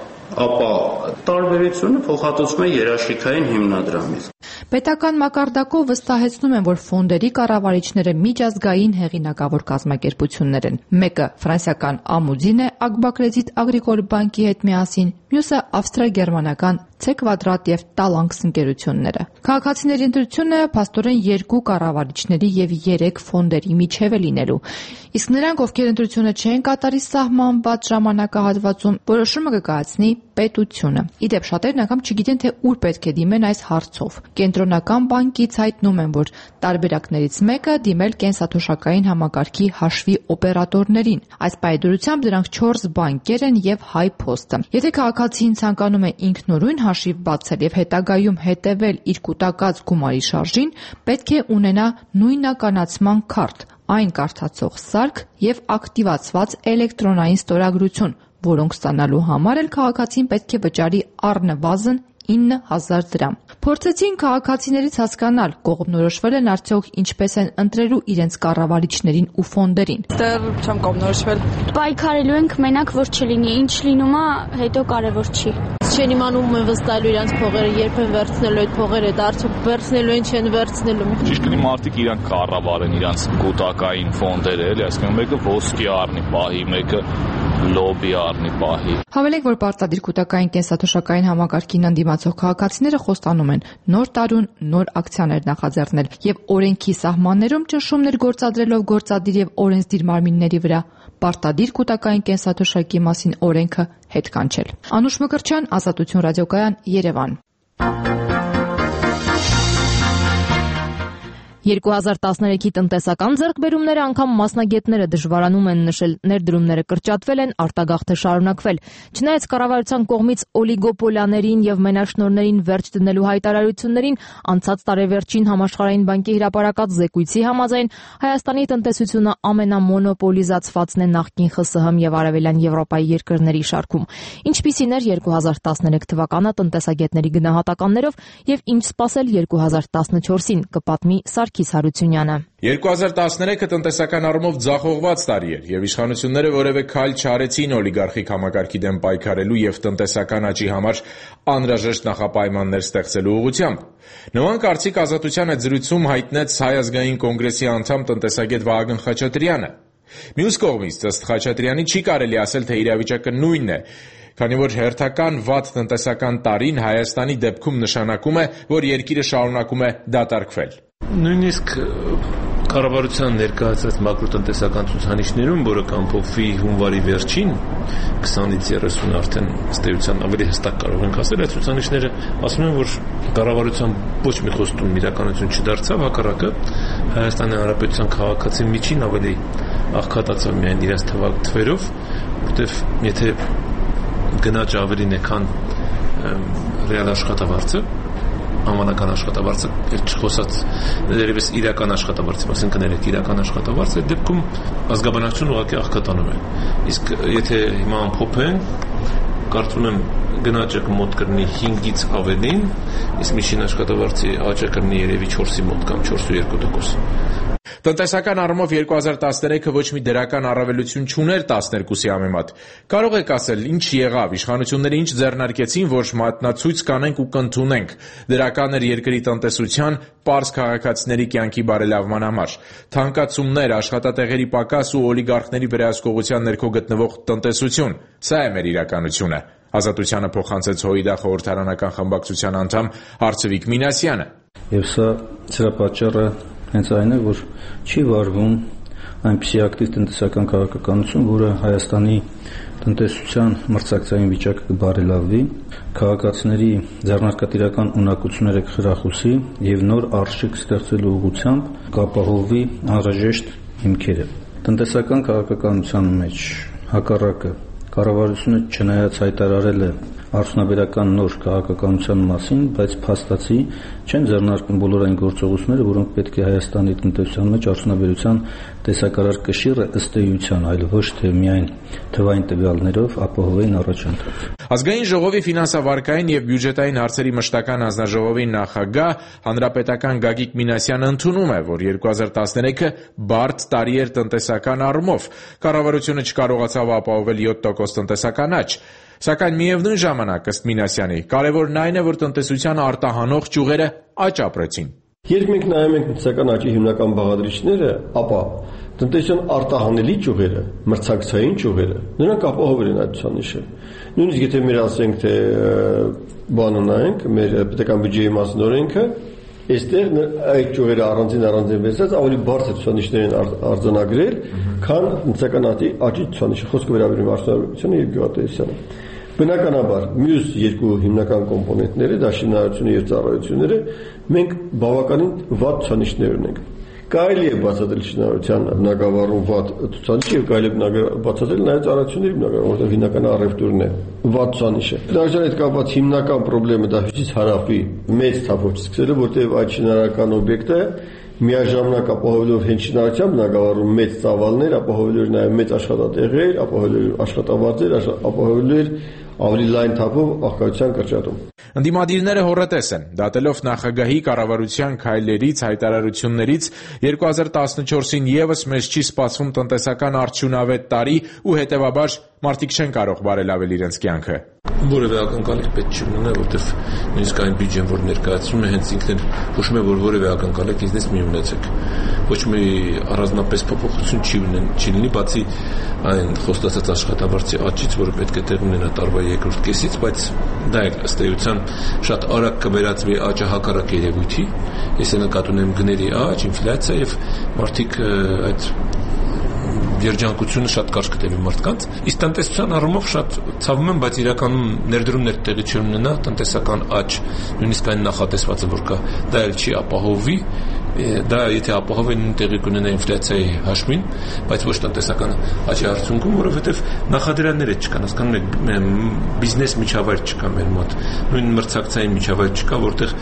ապա տարբերությունը փոխհատուցվում է երաշխիքային հիմնադրամից։ Պետական մակարդակով վստահեցնում են, որ ֆոնդերի կառավարիչները միջազգային հեղինակավոր կազմակերպություններ են։ Մեկը ֆրանսիական Ամուդին է Ագբակրեդիտ Ագրիկոլ բանկի հետ միասին, մյուսը ավստրա-գերմանական C Quadrat եւ Talanx ընկերությունները։ Քաղաքացիների ընտրությունը փաստորեն երկու կառավարիչների եւ երեք ֆոնդերի միջև է լինելու։ Իսկ նրանք, ովքեր ընտրությունը չեն կատարի սահմանված ժամանակահատվածում, որոշումը կկայացնի պետությունը։ Իդեպ շատերն անգամ չգիտեն, թե ուր պետք է դիմեն այս հարցով։ Կենտրոնական բանկից հայտնում են, որ տարբերակներից մեկը դիմել կենսաթոշակային համակարգի հաշվի օպերատորներին։ Այս պայդրությամբ դրանք չորս բանկեր են եւ Հայ Փոստը։ Եթե քաղաքացին ցանկանում է ինքնուրույն հաշիվ բացել եւ հետագայում հետեւել իր կուտակած գումարի շարժին, պետք է ունենա նույնականացման քարտ, այն կարդացող սարք եւ ակտիվացված էլեկտրոնային ստորագրություն, որոնք ստանալու համար էլ քաղաքացին պետք է վճարի առնվազն ինը հազար դրամ։ Փորձեցին քաղաքացիներից հասկանալ, կողմնորոշվել են արդյոք ինչպես են ընտրելու իրենց կառավարիչներին ու ֆոնդերին։ Դեռ չեմ կողմնորոշվել։ Պայքարելու ենք մենակ, որ չլինի, ինչ լինում է, հետո կարևոր չի։ չեն իմանում են վստահելու իրենց փողերը, երբ են վերցնելու այդ փողերը, դա արդյոք վերցնելու են, չեն վերցնելու։ Ճիշտ կլինի մարդիկ իրանք կառավարեն իրանք կൂട്ടակային ֆոնդերը, էլի, այսինքն մեկը ոսկի առնի պահի, մեկը լոբի առնի պահի։ Հավելեք, որ պարտադիր կൂട്ടակային կենսաթոշակային համակարգին ընդդիմացող քաղաքացիները խոստանում են նոր տարուն նոր ակցիաներ նախաձեռնել եւ օրենքի սահմաններում ճնշումներ գործադրելով գործադիր եւ օրենսդիր մարմինների վրա պարտադիր կൂട്ടակային կենսաթոշակի մասին օրենքը հետ կանչել։ Անուշ Մկրտչյան, Ազատություն ռադիոկայան, Երևան։ երկու հազար տասներեքի տնտեսական ձեռքբերումները անգամ մասնագետները դժվարանում են նշել, ներդրումները կրճատվել են, արտագաղթը շարունակվել։ Չնայած կառավարության կողմից օլիգոպոլիաներին եւ մենաշնորհներին վերջ դնելու հայտարարություններին, անցած տարեվերջին Համաշխարհային բանկի հրապարակած զեկույցի համաձայն Հայաստանի տնտեսությունը ամենամոնոպոլիզացվածն է նախկին ԽՍՀՄ եւ Արևելյան Եվրոպայի երկրների շարքում։ Ինչպիսին էր երկու հազար տասներեք թվականը տնտեսագետների գնահատականներով եւ ինչ սպասել երկու հազար տասնչորսին, կպատմի Սարգիս Հարությունյանը։ երկու հազար տասներեքը տնտեսական առումով ձախողված տարի էր եւ իշխանությունները որևէ քայլ չարեցին օլիգարխիկ համակարգի դեմ պայքարելու եւ տնտեսական աճի համար անհրաժեշտ նախապայմաններ ստեղծելու ուղղությամբ։ Նման կարծիք Ազատության հետ զրույցում հայտնեց Հայ ազգային կոնգրեսի անդամ տնտեսագետ Վահագն Խաչատրյանը։ Մյուս կողմից, ըստ Խաչատրյանի, չի կարելի ասել, թե իրավիճակը նույնն է, քանի որ հերթական վատ տնտեսական տարին Հայաստանի դեպքում նշանակում է, որ երկիրը շարունակում է դատարկվել։ Նույնիսկ կառավարության ներկայացրած մակրոտնտեսական ցուցանիշներում, որը կամփոփվի հունվարի վերջին, քսանից երեսուն արդեն ըստ էության ավելի հստակ կարող ենք ասել, այդ ցուցանիշները ասում են, որ կառավարության ոչ մի խոստում իրականություն չդարձավ, հակառակը Հայաստանի Հանրապետության քաղաքացին միջին ավելի աղքատացավ միայն իրենց թվերով, որտեղ եթե գնաճը ավելին է, քան ռեալ աշխատավարձը, անվանական աշխատավարձը, չխոսած դերևս իրական աշխատավարձի մասին կներեք, իրական աշխատավարձը, այդ դեպքում ազգաբնակչությունը ուղղակի աղքատանում է։ Իսկ եթե հիմա ամփոփեն, կարծում եմ գնաճը մոտ կրնի հինգից ավելին, իսկ միջին աշխատավարձի աճը կրնի երևի չորսի մոտ կամ չորս ու երկու տոկոս։ Տնտեսական առումով երկու հազար տասներեքը ոչ մի դրական առավելություն չուներ տասներկուսի համեմատ։ Կարող եք ասել, ինչ եղավ, իշխանությունները ինչ ձեռնարկեցին, որ մատնացույց կանենք ու կընդունենք։ Դրական էր երկրի տնտեսության, պարզ քաղաքացիների կյանքի բարելավման համար։ Թանկացումներ, աշխատատեղերի պակաս ու օլիգարխների վերահսկողության ներքո գտնվող տնտեսություն։ Սա է մեր իրականությունը։ Ազատությանը փոխանցեց ՀՅԴ խորհրդարանական խմբակցության անդամ Արծվիկ Մինասյանը։ Եվ սա սրա պատճառը հենց այն է, որ չի վարվում այնպիսի ակտիվ տնտեսական քաղաքականություն, որը Հայաստանի տնտեսության մրցակցային վիճակը կբարելավի, քաղաքացիների ձեռնարկատիրական ունակությունները կխրախուսի եւ նոր արժեք ստեղծելու ուղղությամբ կապահովի անհրաժեշտ հիմքերը։ Տնտեսական քաղաքականության մեջ հակառակը կառավարությունը չնայած հայտարարել է արդյունաբերական նոր քաղաքականության մասին, բայց փաստացի չեն ձեռնարկում բոլոր այն գործողությունները, որոնք պետք է Հայաստանի տնտեսության մեջ արդյունաբերության տեսակարար կշիռը ըստ էության, այլ ոչ թե միայն թվային տվյալներով ապահովեն առաջընթաց։ Ազգային ժողովի ֆինանսավարկային եւ բյուջետային հարցերի մշտական հանձնաժողովի նախագահ հանրապետական Գագիկ Մինասյանը ընդունում է, որ երկու հազար տասներեքը բարդ տարի էր տնտեսական առումով։ Կառավարությունը չկարողացավ ապահովել յոթ տոկոս տնտեսական աճ։ Սակայն միևնույն ժամանակ, ըստ Մինասյանի, կարևորն այն է, որ տնտեսության արտահանող ճյուղերը աճ ապրեցին։ Երբ մենք նայում ենք տնտեսական աճի հիմնական բաղադրիչները, ապա տնտեսության արտահանելի ճյուղերը, մրցակցային ճյուղերը, նրանք ապահովել են այդ ցուցանիշը։ Նույնիսկ եթե մեր ասենք, թե բանը նայենք, մեր պետական բյուջեի մասին օրենքը, այստեղ այդ ճյուղերը առանձին առանձին վերցած ավելի բարձր ցուցանիշներ են արձանագրել, քան տնտեսական աճի ցուցանիշը, խոսքը վերաբերում է արտադրությանը եւ գյուղատնտեսությանը։ Բնականաբար, մյուս երկու հիմնական կոմպոնենտները, դա շինարարությունը եւ ծառայությունները, մենք բավականին վատ ցուցանիշներ ունենք։ Կարելի է բացատրել շինարարության բնագավառում վատ ցուցանիշը եւ կարելի է բացատրել նաեւ ծառայությունների բնագավառում, որտեղ հիմնական առևտուրն է վատ ցուցանիշը։ Դարձյալ այդ կապված հիմնական խնդրեմը դա հյուսիս հարավի մեծ թափով սկսել է, որտեղ այդ շինարարական օբյեկտը միաժամանակ ապահովելով հենց շինարարության բնագավառում մեծ ծավալներ, ապահովելով նաեւ մեծ աշխատատեղեր, ապահովելով աշխատավարձեր, ապահովելով ավելի լայն թափով աղքատության կրճատում։ Ընդդիմադիրները հոռետես են, դատելով նախագահի կառավարության քայլերից, հայտարարություններից երկու հազար տասնչորսին եւս մեզ չի սպասվում տնտեսական արդյունավետ տարի ու հետեւաբար մարդիկ չեն կարող բարելավել իրենց կյանքը։ որևէ ակնկալիք պետք չի ունենա, որտեղ նույնիսկ այն բյուջեն, որ ներկայացնում է, հենց ինքն էլ հուշում է, որ որևէ ակնկալիք ինձնից մի ունեցեք։ Ոչ մի առանձնապես փոփոխություն չի ունեն, չի լինի, բացի այն խոստացած աշխատավարձի աճից, որը պետք է տեղ ունենա տարվա երկրորդ կեսից, բայց դա էլ ըստ էության շատ արագ կվերածվի աճը հակառակ երևույթի։ Ես նկատում եմ գների աճ, ինֆլյացիա եւ մարդիկ այդ երջանկությունը շատ կարճ կտևի մարդկանց, իսկ տնտեսության առումով շատ ցավում եմ, բայց իրականում ներդրումներ տեղի չունենա, տնտեսական աճ, նույնիսկ այն նախատեսվածը, որ կա, դա էլ չի ապահովի, դա եթե ապահովի նույն տեղի կունենա ինֆլյացիայի հաշվին, բայց ոչ տնտեսական աճի արդյունքում, որովհետև նախադրյալները չկան, հասկանում եք, բիզնես միջավայր չկա մեր մոտ, նույն մրցակցային միջավայր չկա, որտեղ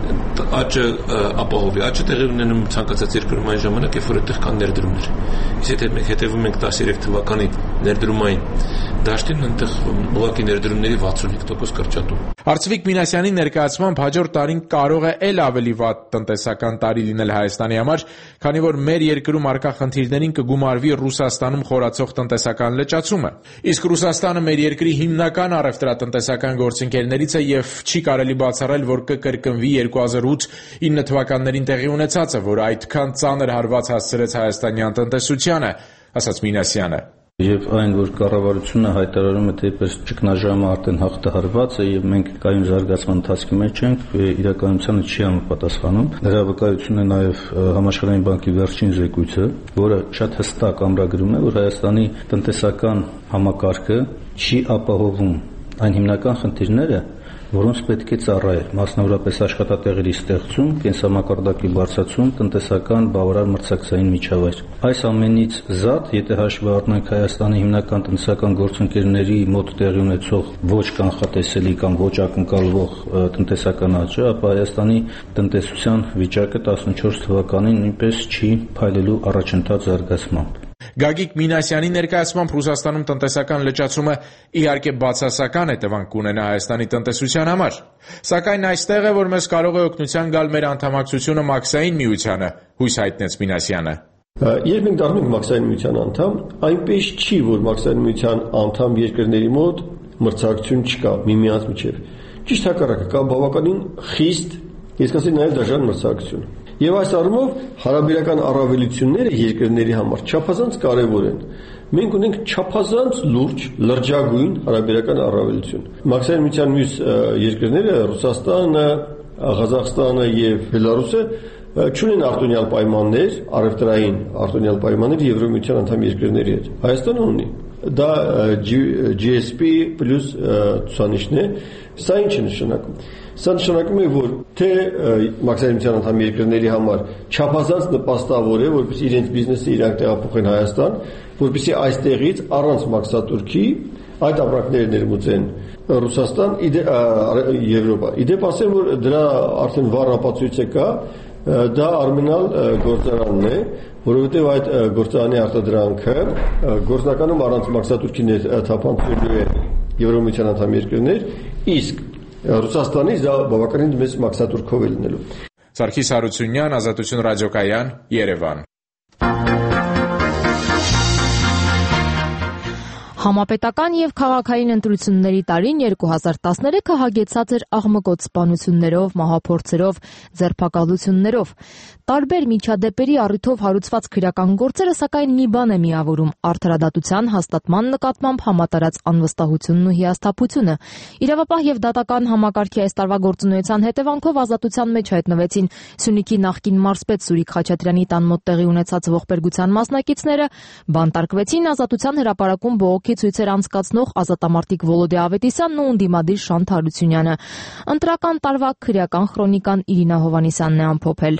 աճը ապահովի, աճը տեղի ունենում ցանկացած երկրում այն ժամանակ, երբ որ այդտեղ կան ներդրումներ։ Իսկ եթե մենք հետևում ենք տասներեք թվականի ներդրումային դաշտին, այնտեղ ուղղակի ներդրումների վաթսունհինգ տոկոս կրճատում։ Արծվիկ Մինասյանի ներկայացմամբ հաջորդ տարին կարող է էլ ավելի վատ տնտեսական տարի լինել Հայաստանի համար, քանի որ մեր երկրում առկա խնդիրներին կգումարվի Ռուսաստանում խորացող տնտեսական լճացումը։ Իսկ Ռուսաստանը մեր երկրի հիմնական առևտրատնտեսական գործընկերներից է եւ չի կարելի բացառել, որ կկրկնվի երկու հազար ութ ինը թվականներին տեղի ունեցածը, որը այդքան ծանր հարված հասցրեց հայաստանյան տնտեսությանը, ասաց Մինասյանը։ Եվ այն, որ կառավարությունը հայտարարում է, թե իպես ճգնաժամը արդեն հաղթահարված է եւ մենք կայուն զարգացման ընթացքի մեջ ենք, իրականությանը չի համապատասխանում։ Դրա վկայությունն է նաեւ Համաշխարհային բանկի վերջին զեկույցը, որը շատ հստակ ամրագրում է, որ Հայաստանի տնտեսական համակարգը չի ապահովում այն հիմնական խնդիրները, որոնց պետք է ծառայել, մասնավորապես աշխատատեղերի ստեղծում, կենսամակարդակի բարձրացում, տնտեսական բավարար մրցակցային միջավայր։ Այս ամենից զատ, եթե հաշվի առնենք Հայաստանի հիմնական տնտեսական գործընկերների մոտ տեղի ունեցող ոչ կանխատեսելի կամ ոչ ակնկալվող տնտեսական աճը, ապա Հայաստանի տնտեսության վիճակը տասնչորս թվականին նույնպես չի փայլելու առաջընթաց զարգացմամբ։ Գագիկ Մինասյանի ներկայացմամբ Ռուսաստանում տնտեսական լճացումը իհարկե բացասական հետևանք կունենա Հայաստանի տնտեսության համար, սակայն այստեղ է, որ մեզ կարող է օգնության գալ մեր անդամակցությունը Մաքսային միությանը, հույս հայտնեց Մինասյանը։ Երբ մենք դառնում ենք Մաքսային միության անդամ, այնպես չի, որ Մաքսային միության անդամ երկրների մոտ մրցակցություն չկա միմյանց միջև։ Ճիշտ հակառակը, կա բավականին խիստ, ես կասեի նաև դաժան մրցակցություն։ Եվ այս առումով հարաբերական առավելությունները երկրների համար չափազանց կարևոր են։ Մենք ունենք չափազանց լուրջ, լրջագույն հարաբերական առավելություն։ Մաքսային միության մյուս երկրները, Ռուսաստանը, Ղազախստանը եւ Բելարուսը չունեն արտոնյալ պայմաններ, առևտրային արտոնյալ պայմաններ Եվրոմիության անդամ երկրների հետ։ Հայաստանը ունի։ Դա G S P plus ցուցանիշն է։ Սա ինչ է նշանակում։ Սա նշանակում է, որ թե Մաքսային միության անդամ երկրների համար չափազանց նպաստավոր է, որպեսզի իրենց բիզնեսը իրանք տեղափոխեն Հայաստան, որպեսզի այստեղից առանց մաքսատուրքի այդ ապրանքները ներմուծեն Ռուսաստան, Եվրոպա։ Իդեպ ասեմ, որ դրա արդեն վառ ապացույցը կա, դա Արմենալ գործարանն է, որովհետև այդ գործարանի արտադրանքը գործնականում առանց մաքսատուրքի թափանցելու է Եվրոմիության անդամ երկրներ, իսկ Ռուսաստանի դա բավականին մեծ մաքսատուրքով է լինելու։ Սարգիս Հարությունյան, Ազատություն ռադիոկայան, Երևան։ Համապետական եւ քաղաքային ընտրությունների տարին երկու հազար տասներեքը հագեցած էր աղմկոտ սպանություններով, մահափորձերով, ձերբակալություններով։ Տարբեր միջադեպերի առիթով հարուցված քրեական գործերը սակայն մի բան է միավորում՝ արդարադատության հաստատման նկատմամբ համատարած անվստահությունն ու հիասթափությունը։ Իրավապահ եւ դատական համակարգի այս տարվա գործունեության հետևանքով ազատության մեջ հայտնվեցին Սյունիքի նախկին մարզպետ Սուրիկ Խաչատրյանի տան մոտ տեղի ունեցած ողբերգության մասնակիցները, բանտարկվեցին Ազատության հրապարակում բողոքի ցույցեր անցկացնող ազատամարտիկ Վոլոդե Ավետիսյանն ու ընդդիմադիր Շանթ Հարությունյանը։ Ընտրական տարվա քրեական քրոնիկան Իրինա Հովանեսյանն է ամփոփել։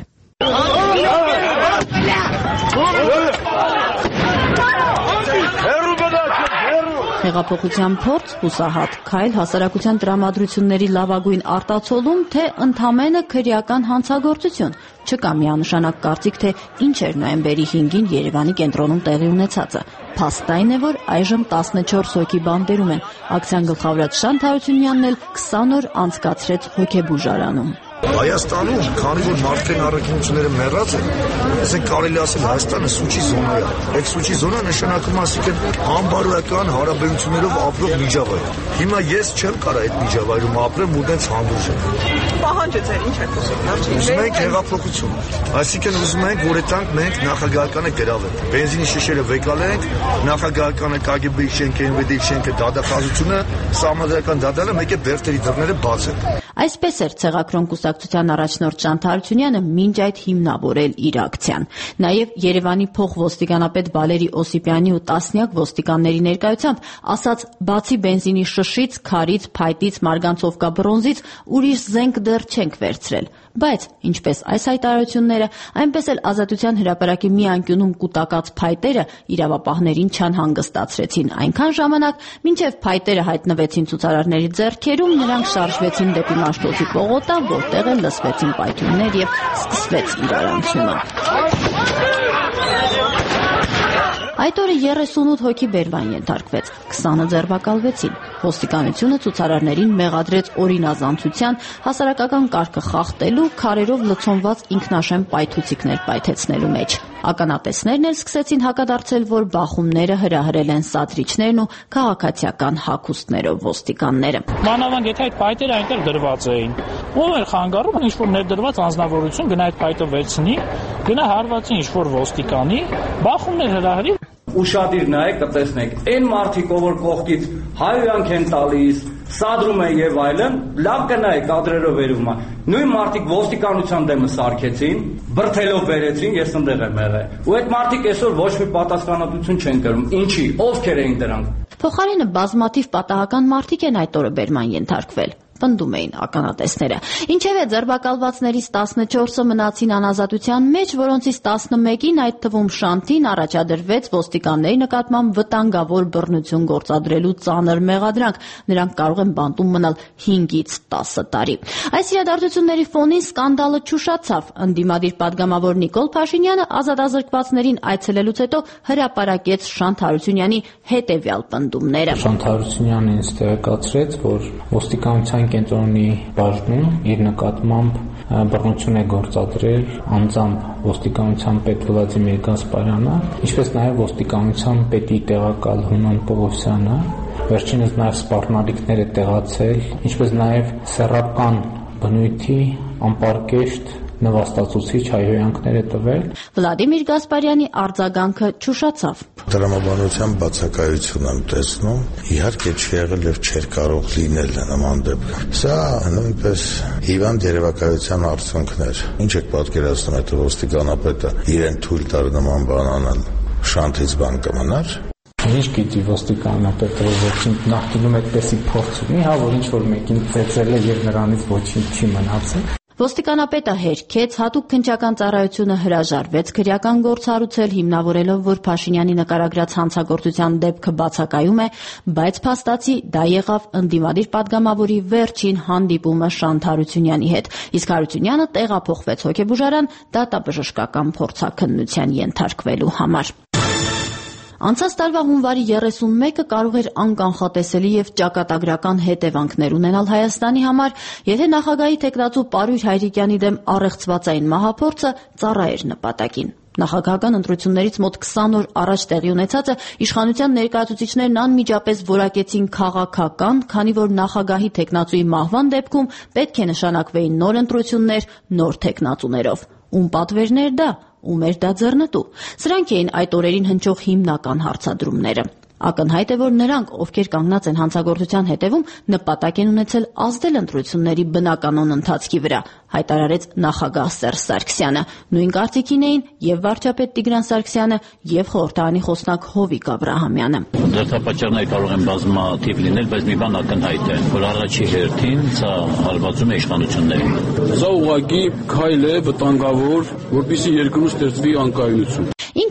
Հեղափոխության փորձ, հուսահատ քայլ, հասարակության տրամադրությունների լավագույն արտացոլում, թե ընդամենը քրեական հանցագործություն։ Չկա միանշանակ կարծիք, թե ինչ էր նոյեմբերի հինգին Երևանի կենտրոնում տեղի ունեցածը։ Փաստ այն է, որ այժմ տասնչորս հոգի բանտերում են։ Ակցիան գլխավորած Շանթ Հարությունյանն էլ քսան օր անցկացրեց հոգեբուժարանում։ Հայաստանում, քանի որ մարդկային առաքինությունները մեռած են, ասենք կարելի ասել Հայաստանը սուչի զոնա է։ Այդ սուչի զոնա նշանակում ասիկեն անբարոյական հարաբերություններով ապրող միջավայր։ Հիմա ես չեմ կարող այդ միջավայրում ապրեմ ու դենց հանդուրժեմ։ Պահանջը ձեր ինչ է խոսում։ Ուզում ենք հեղափոխություն։ Այսինքն ուզում ենք, որ այդ տանք մենք նախագահականը գրավենք։ Բենզինի շիշերը վեկալենք, նախագահականը Կ Գ B-ի շենքը, N V D-ի շենքը, դատախազությունը, սահմանադրական դատարանը մեկ է բերտերի դռները բացեն։ Այսպես էր ցեղակրոն կուսակցության առաջնորդ Ժանթ Հարությունյանը մինչ այդ հիմնավորել իր ակցիան։ Նաև Երևանի փոխոստիկանապետ Վալերի Օսիպյանի ու տասնյակ ոստիկանների ներկայությամբ ասաց, բացի բենզինի շշից, քարից, փայտից, մարգանցովկա բրոնզից ուրիշ զենք դեռ չենք վերցրել։ Բայց ինչպես այս հայտարարությունները, այնպես էլ Ազատության հրապարակի մի անկյունում կուտակած փայտերը իրավապահներին չանհանգստացրեցին այնքան ժամանակ, մինչև փայտերը հայտնվեցին ցուցարարների ձեռքերում, նրանք շարժվեցին դեպի Մաշտոցի պողոտա, որտեղ էլ լսվեցին պայթյուններ եւ սկսվեց իրարանցումը։ Այդ օրը երեսունութ հոգի բերման ենթարկվեց, քսանը ձերբակալվեցին։ Ոստիկանությունը ցուցարարներին մեղադրեց օրինազանցության, հասարակական կարգը խախտելու, քարերով լցոնված ինքնաշեն պայթուցիկներ պայթեցնելու մեջ։ Ականատեսներն էլ սկսեցին հակադարձել, որ բախումները հրահրել են սադրիչներն ու քաղաքացիական հագուստներով ոստիկանները։ Մանավանդ եթե այդ պայթերը այնտեղ դրված էին, ով էր խանգարում, ինչ որ ներդրված անձնավորություն գնա այդ պայթը վերցնի, գնա հարվածի ինչ որ ոստիկանի, բախումներ հրահրի։ Ուշադիր նայեք, կտեսնեք, այն մարդիկ, ով որ կողքից հայհոյանք են տալիս, սադրում են եւ այլն, լավ կնայեք կադրերով վերում է։ Նույն մարդիկ ոստիկանության դեմը սարքեցին, բրթելով վերեցին, ես ընդեղ եմ եղել։ Ու այդ մարդիկ այսօր ոչ մի պատասխանատվություն չեն կրում։ Ինչի, ովքեր էին դրանք։ Փոխարենը բազմաթիվ պատահական մարդիկ են այդ օրը բերման ենթարկվել։ Պնդում էին ականատեսները։ Ինչևէ, ձերբակալվածներից տասնչորսը մնացին անազատության մեջ, որոնցից տասնմեկին, այդ թվում Շանթին, առաջադրվեց ոստիկանների նկատմամբ վտանգավոր բռնություն գործադրելու ծանր մեղադրանք։ Նրանք կարող են բանտում մնալ հինգից տասը տարի։ Այս իրադարձությունների ֆոնին սկանդալը չուշացավ։ Ընդդիմադիր падգամավոր Նիկոլ Փաշինյանը ազատազրկվածներին այցելելուց հետո հրապարակեց Ժանթ Հարությունյանի հետևյալ պնդումները։ Ժանթ Հարությունյանն ինձ տեղեկացրեց, որ ոստիկանության կենտրոնի բաժնում իր նկատմամբ բռնություն է գործադրել անձամբ ոստիկանության պետ Վլադիմիր Գասպարյանը, ինչպես նաև ոստիկանության պետի տեղակալ Հունան Պողոսյանը, վերջինս նաև սպառնալիքներ է տեղացել, ինչպես նաև սեռական բնույթի անպարկեշտ նվաստացուցիչ հայհոյանքներ է տվել։ Վլադիմիր Գասպարյանի արձագանքը չուշացավ։ Տրամաբանության բացակայություն եմ տեսնում, իհարկե չի եղել եւ չէր կարող լինել նման դեպք։ Սա նույնպես հիվանդ երևակայության արդյունքներ։ Ինչ եք պատկերացնում, այդ ոստիկանապետը իրեն թույլ տար նման բան անել, Շանթից բան կմնար։ Ինչ գիտի ոստիկանապետը, որ ոչինչ նախկինում այդպեսի փորձ ունի, հա, որ ինչ որ մեկին ծեծել է եւ նրանից ոչինչ չի մնացել։ Ոստիկանապետը հերքեց, հատուկ քննչական ծառայությունը հրաժարվեց քրեական գործ հարուցել, հիմնավորելով, որ Փաշինյանի նկարագրած հանցագործության դեպքը բացակայում է, բայց փաստացի դա եղավ ընդդիմադիր падգամավորի վերջին հանդիպումը Ժանթ Հարությունյանի հետ, իսկ Հարությունյանը տեղափոխվեց հոգեբուժարան դատաբժշկական փորձաքննության ենթարկվելու համար։ Անցած տարվա հունվարի երեսունմեկը կարող էր անկանխատեսելի եւ ճակատագրական հետևանքներ ունենալ Հայաստանի համար, եթե նախագահի տեխնացու Պարույր Հայրիկյանի դեմ առեղծվածային մահափորձը ծառայեր նպատակին։ Նախագահական ընտրություններից մոտ քսան օր առաջ տեղի ունեցածը իշխանության ներկայացուցիչներն անմիջապես որակեցին քաղաքական, քանի որ նախագահի տեխնացուի մահվան դեպքում պետք է նշանակվեին նոր ընտրություններ նոր տեխնացուներով։ Ում պատվերներ դա, ում էր դա ձեռնտու։ Սրանք էին այդ օրերին հնչող հիմնական հարցադրումները։ Ակնհայտ է, որ նրանք, ովքեր կանգնած են հանցագործության հետևում, նպատակ են ունեցել ազդել ընտրությունների բնականոն ընթացքի վրա, հայտարարեց նախագահ Սերժ Սարգսյանը։ Նույն կարծիքին էին եւ վարչապետ Տիգրան Սարգսյանը եւ խորհրդարանի խոսնակ Հովիկ Աբրահամյանը։ Դրդապատճառները կարող են բազմաթիվ լինել, բայց մի բան ակնհայտ է, որ առաջի հերթին սա հարվածում է իշխանություններին։ Սա ուղղակի քայլ է վտանգավոր, որպեսզի երկրում ստեղծվի անկայունություն։ Ինքը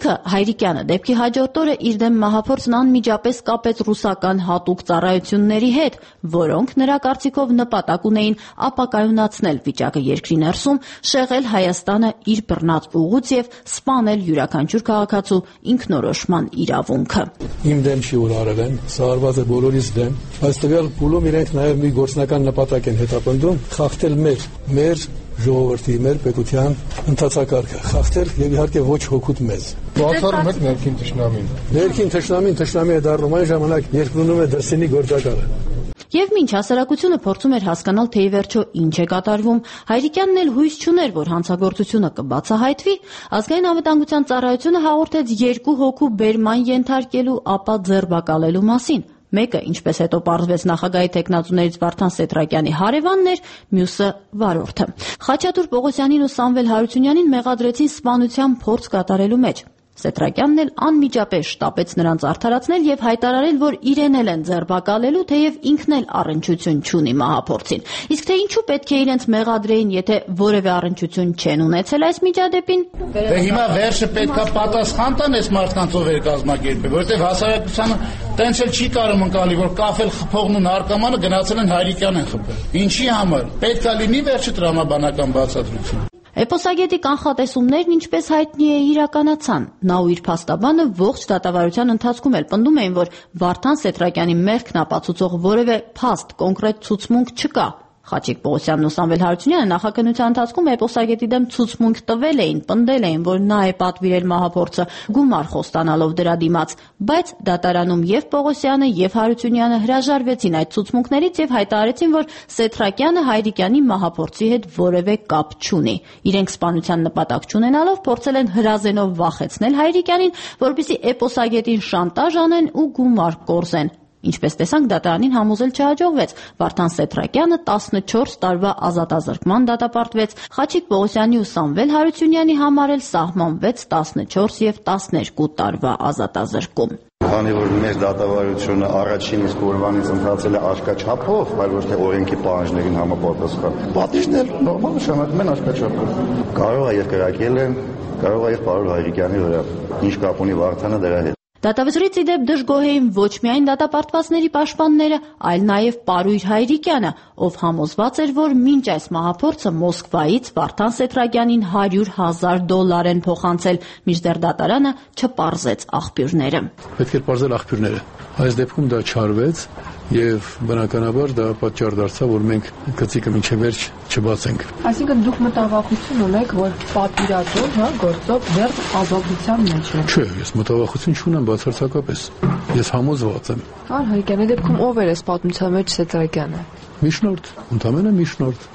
Ինքը Հայրիկյանը դեպքի հաջորդ օրը իր դեմ մահափորձն անմիջապես կապեց ռուսական հատուկ ծառայությունների հետ, որոնք նրա կարծիքով նպատակ ունեին ապակայունացնել վիճակը երկրի ներսում, շեղել Հայաստանը իր բռնած ուղուց եւ սպանել յուրաքանչյուր քաղաքացու ինքնորոշման իրավունքը։ Իմ դեմ չի որ արել են, սա արված է բոլորիս դեմ, այս տվյալ փուլում իրենք նաեւ մի գործնական նպատակ են հետապնդում խախտել մեր մեր ժողովրդի մեր պետության ընթացակարգը, խախտել եւ իհարկե ոչ հոգուտ մեզ։ Բացառում եք ներքին թշնամին։ Ներքին թշնամին թշնամի է դառնում այն ժամանակ, երբ լինում է դրսինի գործակալը։ Եվ մինչ հասարակությունը փորձում էր հասկանալ, թե ի վերջո ինչ է կատարվում, Հայրիկյանն էլ հույս չուներ, որ հանցագործությունը կբացահայտվի, ազգային անվտանգության ծառայությունը հաղորդեց երկու հոգու բերման ենթարկելու, ապա ձերբակալելու մասին։ Մեկը, ինչպես հետո պարզվեց նախագահի տեխնացուներից Վարդան Սեթրակյանի հարևանն էր, մյուսը վարորդը։ Խաչատուր Պողոսյանին ու Սամվել Հարությունյանին մեղադրեցին սպանության փորձ կատարելու մեջ։ Սեթրակյանն էլ անմիջապես շտապեց նրանց արդարացնել եւ հայտարարել, որ իրեն էլ են ձերբակալելու, թեև ինքն էլ առնչություն չունի մահափորձին։ Իսկ թե ինչու պետք է իրենց մեղադրեին, եթե որևէ առնչություն չեն ունեցել այս միջադեպին։ Դե հիմա վերջը պետքա պատասխան տան այս մարդկանցով էր կազմակերպել, որովհետեւ հասարակությանը տենց էլ չի կարող ընկալի, որ կաֆել խփողն ու նարկոմանը գնացել են Հայրիկյան են խփել։ Ինչի համար։ Պետքա լինի վերջը տրամաբանական բացատրություն։ Էպոսագետի կանխատեսումներն ինչպես հայտնի է իրականացան։ Նա ու իր փաստաբանը ողջ դատավարության ընթացքում էլ պնդում էին, որ Վարդան Սեթրակյանի մեղքն ապացուցող որևէ փաստ, կոնկրետ ցուցմունք չկա։ Խաչիկ Պողոսյանն ու Սամվել Հարությունյանը նախաքննության ընթացքում էպոսագետի դեմ ցուցմունք տվել էին, պնդել էին, որ նա է պատվիրել մահափորձը, գումար խոստանալով դրա դիմաց, բայց դատարանում եւ Պողոսյանը եւ Հարությունյանը հրաժարվեցին այդ ցուցմունքներից եւ հայտարարեցին, որ Սեթրակյանը Հայրիկյանի մահափորձի հետ որևէ կապ չունի։ Իրենք սպանության նպատակ չունենալով փորձել են հրազենով վախեցնել Հայրիկյանին, որպեսզի էպոսագետին շանտաժ անեն ու գումար կորզեն։ Ինչպես տեսանք, դատարանին համոզել չհաջողվեց։ Վարդան Սեթրակյանը տասնչորս տարվա ազատազրկման դատապարտվեց, Խաչիկ Պողոսյանի ու Սամվել Հարությունյանի համար էլ սահմանվեց տասնչորս եւ տասներկու տարվա ազատազրկում։ Քանի որ մեր դատավարությունը առաջին իսկ օրվանից ընթացել է արկաչափով, այլ ոչ թե օրենքի պահանջներին համապատասխան, պատիժներ նորմալ նշանակում են արկաչափով։ Կարող է եւ կրակել են, կարող է եւ պարոն Հայրիկյանի վրա, ինչ կապ ունի Վարդանը դրա հետ։ Դատավճռից ի դեպ դժգոհ էին ոչ միայն դատապարտվածների պաշտպանները, այլ նաև Պարույր Հայրիկյանը, ով համոզված էր, որ մինչ այս մահափորձը Մոսկվայից Վարդան Սեթրակյանին հարյուր հազար դոլար են փոխանցել, մինչդեռ դատարանը չպարզեց աղբյուրները։ Պետք է պարզել աղբյուրները։ Այս դեպքում դա չարվեց եւ բնականաբար դա պատճառ դարձավ, որ մենք գծիկը մինչև վերջ չբացենք։ Այսինքն դուք մտավախություն ունեք, որ պատվիրատու, հա, գործով դեռ ազատության մեջ է։ Չէ, ես մտավախություն չունեմ բացարձակապես։ Ես համոզված եմ։ Պարոն Հայրիկյան, այդ դեպքում ով էր այս պատմության մեջ Սեթրակյանը։ Միջնորդ, ընդամենը միջնորդ։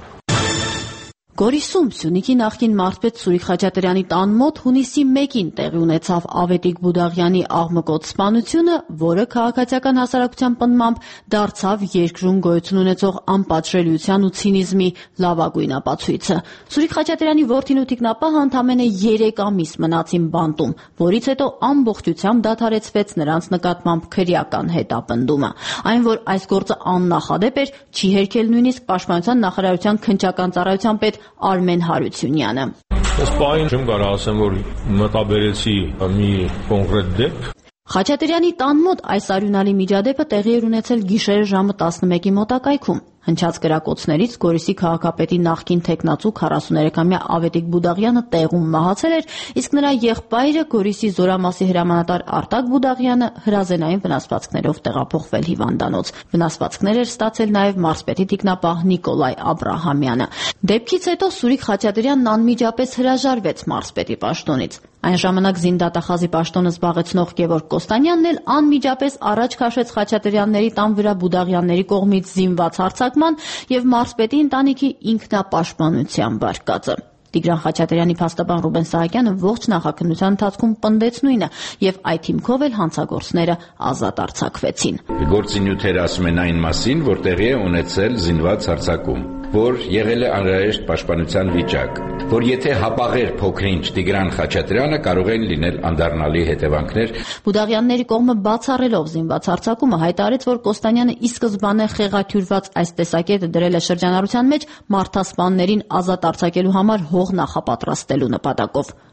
Գորիսում Սյունիքի նախկին մարզպետ Սուրիկ Խաչատրյանի տան մոտ հունիսի մեկին տեղի ունեցավ Ավետիք Բուդաղյանի աղմկոտ սպանությունը, որը քաղաքացիական հասարակության պնդմամբ դարձավ երկրում գոյություն ունեցող անպատժելիության ու ցինիզմի լավագույն ապացույցը։ Սուրիկ Խաչատրյանի որդին ու թիկնապահը ընդամենը երեք ամիս մնացին բանտում, որից հետո ամբողջությամբ դադարեցվեց նրանց նկատմամբ քրեական հետապնդումը։ Այն, որ այս գործը աննախադեպ էր, չի հերքել նույնիսկ Պաշտպանության նախարարության քննչական ծառայության պետ Արմեն Հարությունյանը։ Ես պահին չեմ կարող ասեմ, որ մտաբերեցի մի կոնկրետ դեպք։ Խաչատրյանի տան մոտ այս արյունալի միջադեպը տեղի էր ունեցել գիշերը ժամը տասնմեկի մոտակայքում։ Հնչած կրակոցներից Գորիսի քաղաքապետի նախկին թեկնածու քառասուներեքամյա Ավետիք Բուդաղյանը տեղում մահացել էր, իսկ նրա եղբայրը Գորիսի Զորամասի հրամանատար Արտակ Բուդաղյանը հրազենային վնասվածքներով տեղափոխվել հիվանդանոց։ Վնասվածքներ էր ստացել նաև մարզպետի տիկնապահ Նիկոլայ Աբրահամյանը։ Դեպքից հետո Սուրիկ Խաչատրյանն անմիջապես հրաժարվեց մարզպետի պաշտոնից։ Այն ժամանակ զինդատախազի պաշտոնը զբաղեցնող Գևորգ Կոստանյանն էլ անմիջապես առաջ քաշեց Խաչատրյանների տան վրա Բուդաղյանների կողմից զինված հարձակման եւ մարզպետի ընտանիքի ինքնապաշտպանության վարկածը։ Տիգրան Խաչատրյանի փաստաբան Ռուբեն Սահակյանը ողջ նախաքննության ընթացքում պնդեց նույնը եւ այդ հիմքով էլ հանցագործները ազատ արձակվեցին։ Գործի նյութերը ասում են այն մասին, որ տեղի է ունեցել զինված հարձակում, որ եղել է անհրաժեշտ պաշտպանության վիճակ, որ եթե հապաղեր փոքրինչ Տիգրան Խաչատրյանը կարող են լինել անդառնալի հետևանքներ։ Բուդաղյանների կողմը բացառելով զինված հարձակումը հայտարարեց, որ Կոստանյանը ի սկզբանե խեղաթյուրված այս տեսակետը դրել է շրջանառության մեջ մարդասպաններին ազատ արձակելու համար հող նախապատրաստելու նպատակով։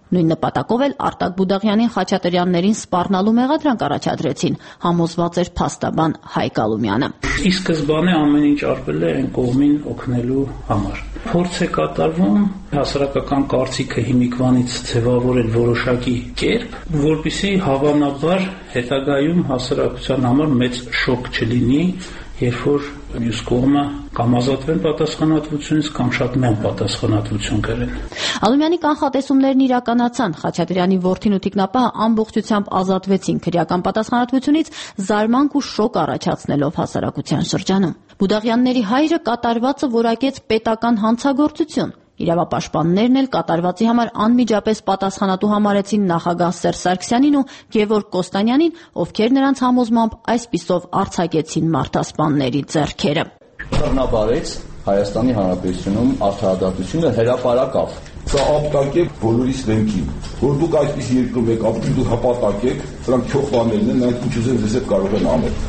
Նույն նպատակով էլ Արտակ Բուդաղյանին Խաչատրյաններին սպառնալու մեղադրանք առաջադրեցին, համոզված էր փաստաբան Հայկ Ալումյանը։ Ի սկզբանե ամեն ինչ արվել է այն կողմին օգնելու համար։ Փորձ է կատարվում հասարակական կարծիքը հիմիկվանից ձևավորել որոշակի կերպ, որպեսզի հավանաբար հետագայում հասարակության համար մեծ շոկ չլինի, երբ որ մյուս կողմը կամ ազատվեն պատասխանատվությունից, կամ շատ մեծ պատասխանատվություն կրեն։ Ալումյանի կանխատեսումներն իրականացան, Խաչատրյանի որդին ու թիկնապահը ամբողջությամբ ազատվեցին քրեական պատասխանատվությունից, զարմանք ու շոկ առաջացնելով հասարակության շրջանում։ Բուդաղյանների հայրը կատարվածը որակեց պետական հանցագործություն։ Իրավապաշտպաններն էլ կատարվածի համար անմիջապես պատասխանատու համարեցին նախագահ Սերժ Սարգսյանին ու Գևորգ Կոստանյանին, ովքեր նրանց համոզմամբ այսպիսով արձակեցին մարդասպանների ձեռքերը։ Բռնաբարեց Հայաստանի Հանրապետությունում արդարադատությունը հրապարակավ։ Սա ապտակ է բոլորիս դեմքին, որ դուք այսպես երկրում եք, ապա դուք հպատակ եք, սրանք չողբաներն են, նրանք ինչ ուզեն ձեզ հետ կարող են անել։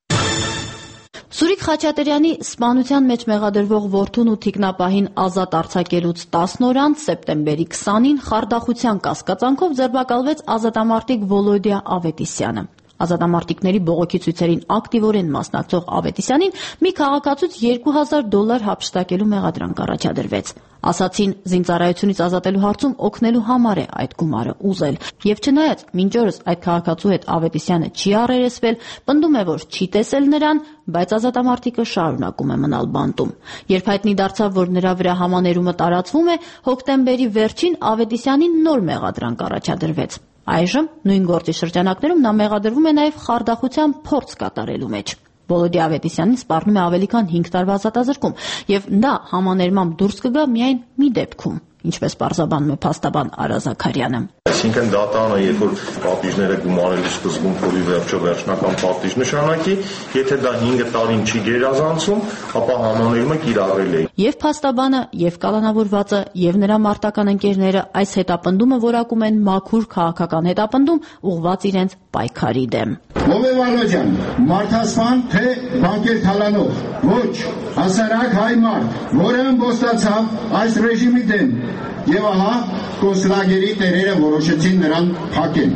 Սուրիկ Խաչատրյանի սպանության մեջ մեղադրվող որդուն ու թիկնապահին ազատ արձակելուց տասն օր անց սեպտեմբերի քսանին խարդախության կասկածանքով ձերբակալվեց ազատամարտիկ Վոլոդիա Ավետիսյանը։ Ազատամարտիկների բողոքի ցույցերին ակտիվորեն մասնակցող Ավետիսյանին մի քաղաքացուց երկու հազար դոլար հափշտակելու մեղադրանք առաջադրվեց։ Ասացին, զինծառայությունից ազատելու հարցում օգնելու համար է այդ գումարը ուզել։ Եվ չնայած մինչ օրս այդ քաղաքացու հետ Ավետիսյանը չի առերեսվել, պնդում է, որ չի տեսել նրան, բայց ազատամարտիկը շարունակում է մնալ բանտում։ Երբ հայտնի դարձավ, որ նրա վրա համաներումը տարածվում է, հոկտեմբերի վերջին Ավետիսյանին նոր մեղադրանք առաջադրվեց։ Այժմ նույն գործի շրջանակներում նա մեղադրվում է նաև խարդախության փորձ կատարելու մեջ։ Վոլոդիա Ավետիսյանին սպառնում է ավելի քան հինգ տարվա ազատազրկում, եւ դա համաներմամբ դուրս կգա միայն մի դեպքում, ինչպես պարզաբանում է փաստաբան Արա Զաքարյանը։ Այսինքն դատանը, երբ որ պատիժները գումարելու սկզբում փորի վերջո վերջնական պատիժ նշանակի, եթե դա հինգ տարին չի գերազանցում, ապա համաներումը կիրառել է։ Եվ փաստաբանը, եւ կալանավորվածը, եւ նրա մարտական ընկերները այս հետապնդումը որակում են մաքուր քաղաքական հետապնդում, ուղղված իրենց պայքարի դեմ։ Ով է Վալոջյան, մարդասպան թե բանկեր թալանող, ոչ, հասարակ հայ մարդ, որը ըմբոստացավ այս ռեժիմի դեմ, եւ ահա կոնցլագերի տերերը որոշեցին նրան փակել։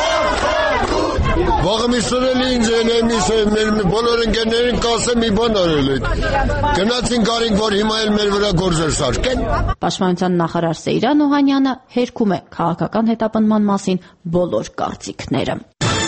Վաղը մի սրել ինձ են, մեր բոլոր ընկերներին կասե մի բան արել եք։ Գնացին կարինք, որ հիմա էլ մեր վրա գործեր սարքեն։ Պաշտպանության նախարար Սեյրան Օհանյանը հերքում է քաղաքական հետապնդման մասին բոլոր կարծիքները։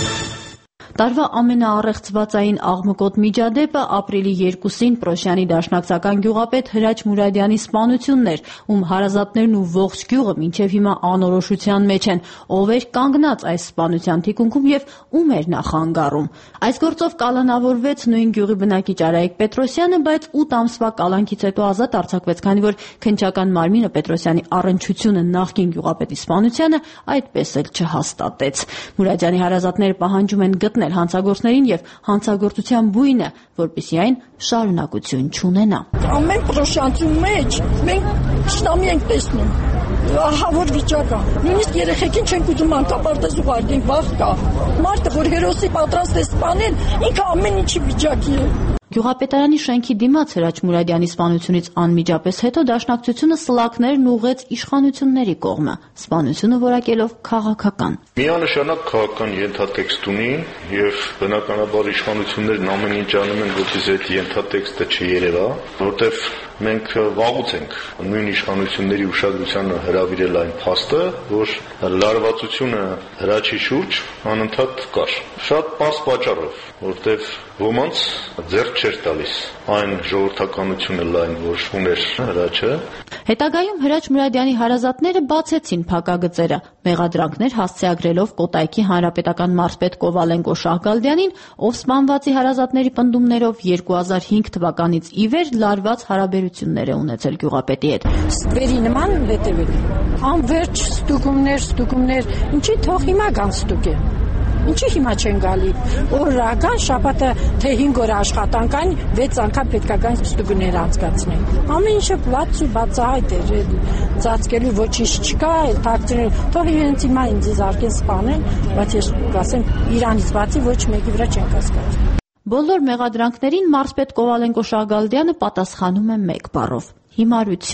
Տարվա ամենաառեղծվածային աղմկոտ միջադեպը ապրիլի երկուսին Պրոշյանի դաշնակցական գյուղապետ Հրաչ Մուրադյանի սպանությունն էր, ում հարազատներն ու ողջ գյուղը մինչև հիմա անորոշության մեջ են, ով էր կանգնած այս սպանության թիկունքում եւ ում էր նա խանգարում։ Այս գործով կալանավորվեց նույն գյուղի բնակիչ Արայիկ Պետրոսյանը, բայց ութ ամսվա կալանքից հետո ազատ արձակվեց, քանի որ քննչական մարմինը Պետրոսյանի առնչությունը նախկին գյուղապետի սպանությանը այդպես էլ չհաստատեց։ Մուրադյանի հարազատները պահանջում են գտնել հանցագործներին եւ հանցագործության բույնը, որպեսզի այն շարունակություն չունենա։ Ամեն պրոշանցու մեջ մենք շտամի ենք տեսնում, ահավոր վիճակ է։ Նույնիսկ երեխեքին չենք ուզում անկապարտեզ ուղարկենք, վախ կա։ Մարդը, որ հերոսի պատրաստ է սպանել, ինքը ամեն ինչի վիճակի է։ Գյուղապետարանի շենքի դիմաց Հրաչ Մուրադյանի սպանությունից անմիջապես հետո դաշնակցությունը սլաքներն ուղղեց իշխանությունների կողմը, սպանությունը որակելով քաղաքական։ Միանշանակ քաղաքական ենթատեքստ ունի եւ բնականաբար իշխանություններն ամեն ինչ անում են, որպեսզի այդ ենթատեքստը չերևա, որտեվ մենք վաղուց ենք նույն իշխանությունների ուշադրությանը հրավիրել այն փաստը, որ լարվածությունը Հրաչի շուրջ անընդհատ կար։ Շատ պարզ պատճառով, որտեվ ոմանց ձեռք չէր տալիս այն ժողովրդականությունը լայն, որ ուներ Հրաչը։ Հետագայում Հրաչ Մուրադյանի հարազատները բացեցին փակագծերը, մեղադրանքներ հասցեագրելով Կոտայքի հանրապետական մարզպետ Կովալենկո Շահգալդյանին, ով սպանվածի հարազատների պնդումներով երկու հազար հինգ թվականից ի վեր լարված հարաբերություններ է ունեցել գյուղապետի հետ։ Ստվերի նման հետևել։ Անverջ ստուգումներ, ստուգումներ, ինչի թող հիմա կան ստուգե։ Ինչի հիմա չեն գալի։ Օրական շաբաթը թե հինգ օր աշխատանքային վեց անգամ պետք է գան ստուգումներ անցկացնեն։ Ամեն ինչը բաց ու բացահայտ է, ծածկելու ոչինչ չկա, այլ թաքցնել, թող իրենց հիմա ինձ զարկեն սպանեն, բայց ես կասեմ Իրանից բացի ոչ մեկի վրա չեն կասկածում։ Բոլոր մեղադրանքներին մարզպետ Կովալենկո Շահգալդյանը պատասխանում է մեկ բառով՝ հիմարություն։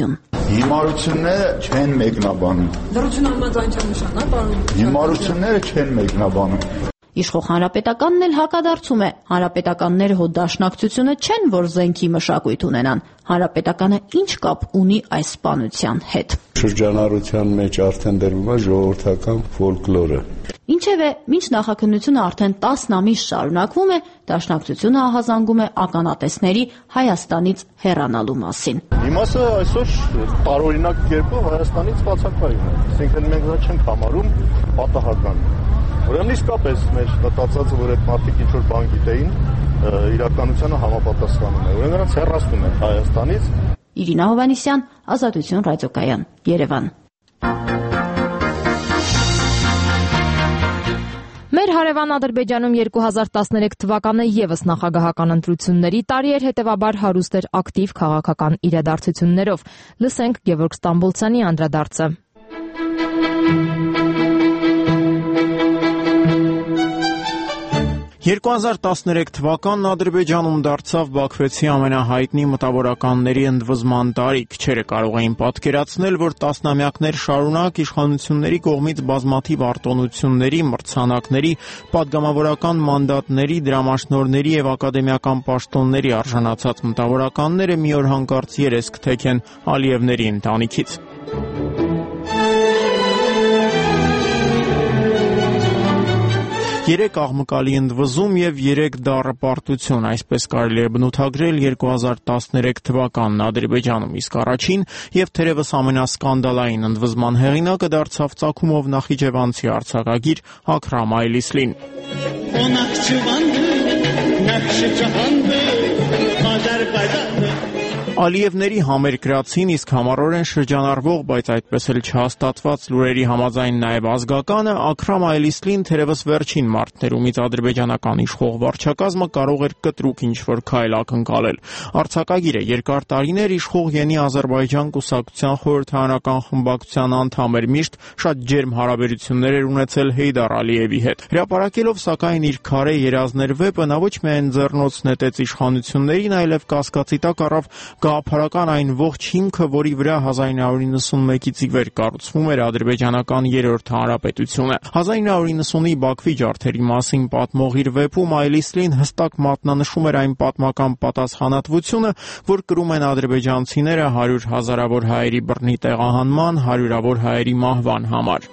Հիմարությունները չեն մեկնաբանում։ Դրություն համաձայն չեն նշանա, պարոն։ Հիմարությունները չեն մեկնաբանում։ Իշխող հանրապետականն էլ հակադարձում է. հանրապետականները հո դաշնակցությունը չեն, որ զենքի մշակույթ ունենան։ Հանրապետականը ինչ կապ ունի այս սպանության հետ։ Շրջանառության մեջ արդեն դրվում է ժողովրդական ֆոլկլորը։ Ինչևէ, մինչ նախաքննությունը արդեն տասն ամիս շարունակվում է, դաշնակցությունը ահազանգում է ականատեսների Հայաստանից հեռանալու մասին։ Իմասը այսօր տարօրինակ կերպով Հայաստանից բացակայում է, այսինքն մենք դա չենք համարում պատահական։ Ուրեմն իսկապես մեր մտածածը, որ այդ մարդիկ ինչ-որ բան գիտեին, իրականությանը համապատասխանում է։ Ուրեմն նրանց հեռացնում են Հայաստանից։ Իրինա Հովհաննիսյան, Ազատություն ռադիոկայան, Երևան։ Մեր հարևան Ադրբեջանում երկու հազար տասներեք թվականը ևս նախագահական ընտրությունների տարի էր, հետևաբար հարուստ էր ակտիվ քաղաքական իրադարձություններով։ Լսենք Գևորգ Ստամբոլցյանի անդրադարձը։ երկու հազար տասներեք թվականն Ադրբեջանում դարձավ Բաքվեցի ամենահայտնի մտավորականների ընդվզման տարի։ Քչերը կարող էին պատկերացնել, որ տասնամյակներ շարունակ իշխանությունների կողմից բազմաթիվ արտոնությունների, մրցանակների, падգամավորական մանդատների, դրամաշնորհների եւ ակադեմիական պաշտոնների արժանացած մտավորականները մի օր հանկարծ երես կթեքեն Ալիևների ընտանիքից։ Երեք աղմկալի ընդվզում եւ երեք դառը պարտություն, այսպես կարելի է բնութագրել երկու հազար տասներեք թվականն Ադրբեջանում, իսկ առաջին եւ թերևս ամենասկանդալային ընդվզման հեղինակը դարձավ ծագումով նախիջևանցի արձակագիր Աքրամ Այլիսլին։ Ալիևների համերկրացին, իսկ համառորեն շրջանառվող, բայց այդպես էլ չհաստատված լուրերի համաձայն նաև ազգականը, Աքրամ Այլիսլին թերևս վերջին մարտներումից ադրբեջանական իշխող վարչակազմը կարող էր կտրուկ ինչ-որ քայլ ակնկալել։ Արձակագիրը երկար տարիներ իշխող Յենի Ադրբեջան կուսակցության խորհրդարանական խմբակցության անդամ էր, միշտ շատ ջերմ հարաբերություններ էր ունեցել Հեյդար Ալիևի հետ։ Հրապարակելով սակայն իր քարե երազներ վեպը, նա ոչ միայն ձեռնոց նետեց իշխանություններին, այլև կասկածի տակ առավ գաղափարական այն ողջ հիմքը, որի վրա հազար ինը հարյուր նվաթից ի վեր կառուցվում էր ադրբեջանական երրորդ հանրապետությունը։ հազար ինը հարյուր նվթի Բաքվի ջարդերի մասին պատմող իր վեպում Այլիսլին հստակ մատնանշում էր այն պատմական պատասխանատվությունը, որ կրում են ադրբեջանցիները հարյուր հազարավոր հայերի բռնի տեղահանման, հարյուրավոր հայերի մահվան համար։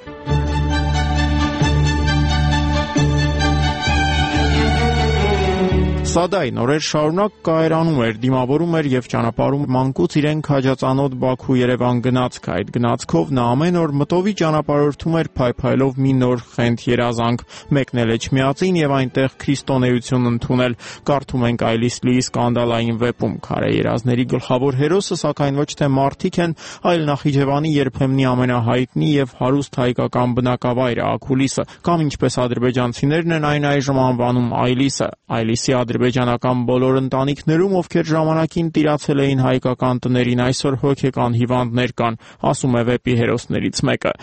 Սադայն օրեր շարունակ կայարանում էր, դիմավորում էր եւ ճանապարհում մանկուց իրեն քաջածանոթ Բաքու-Երևան գնացք, այդ գնացքով նա ամեն օր մտովի ճանապարհորդում էր փայփայլով մի նոր խենթ երազանք, մեկնել Էջմիածին եւ այնտեղ քրիստոնեություն ընդունել։ Կարդում ենք Այլիսլիի սկանդալային վեպում, քարե երազների գլխավոր հերոսը սակայն ոչ թե մարդիկ են, այլ Նախիջևանի երբեմնի ամենահայտնի եւ հարուստ հայկական բնակավայրը Աքուլիսը, կամ ինչպես ադրբեջանցիներն են այն այժմ անվանում Այլիսը։ Այլիսի ադրբեջանական բոլոր ընտանիքներում, ովքեր ժամանակին տիրացել էին հայկական տներին, այսօր հոգեկան հիվանդներ կան, ասում է վեպի հերոսներից մեկը։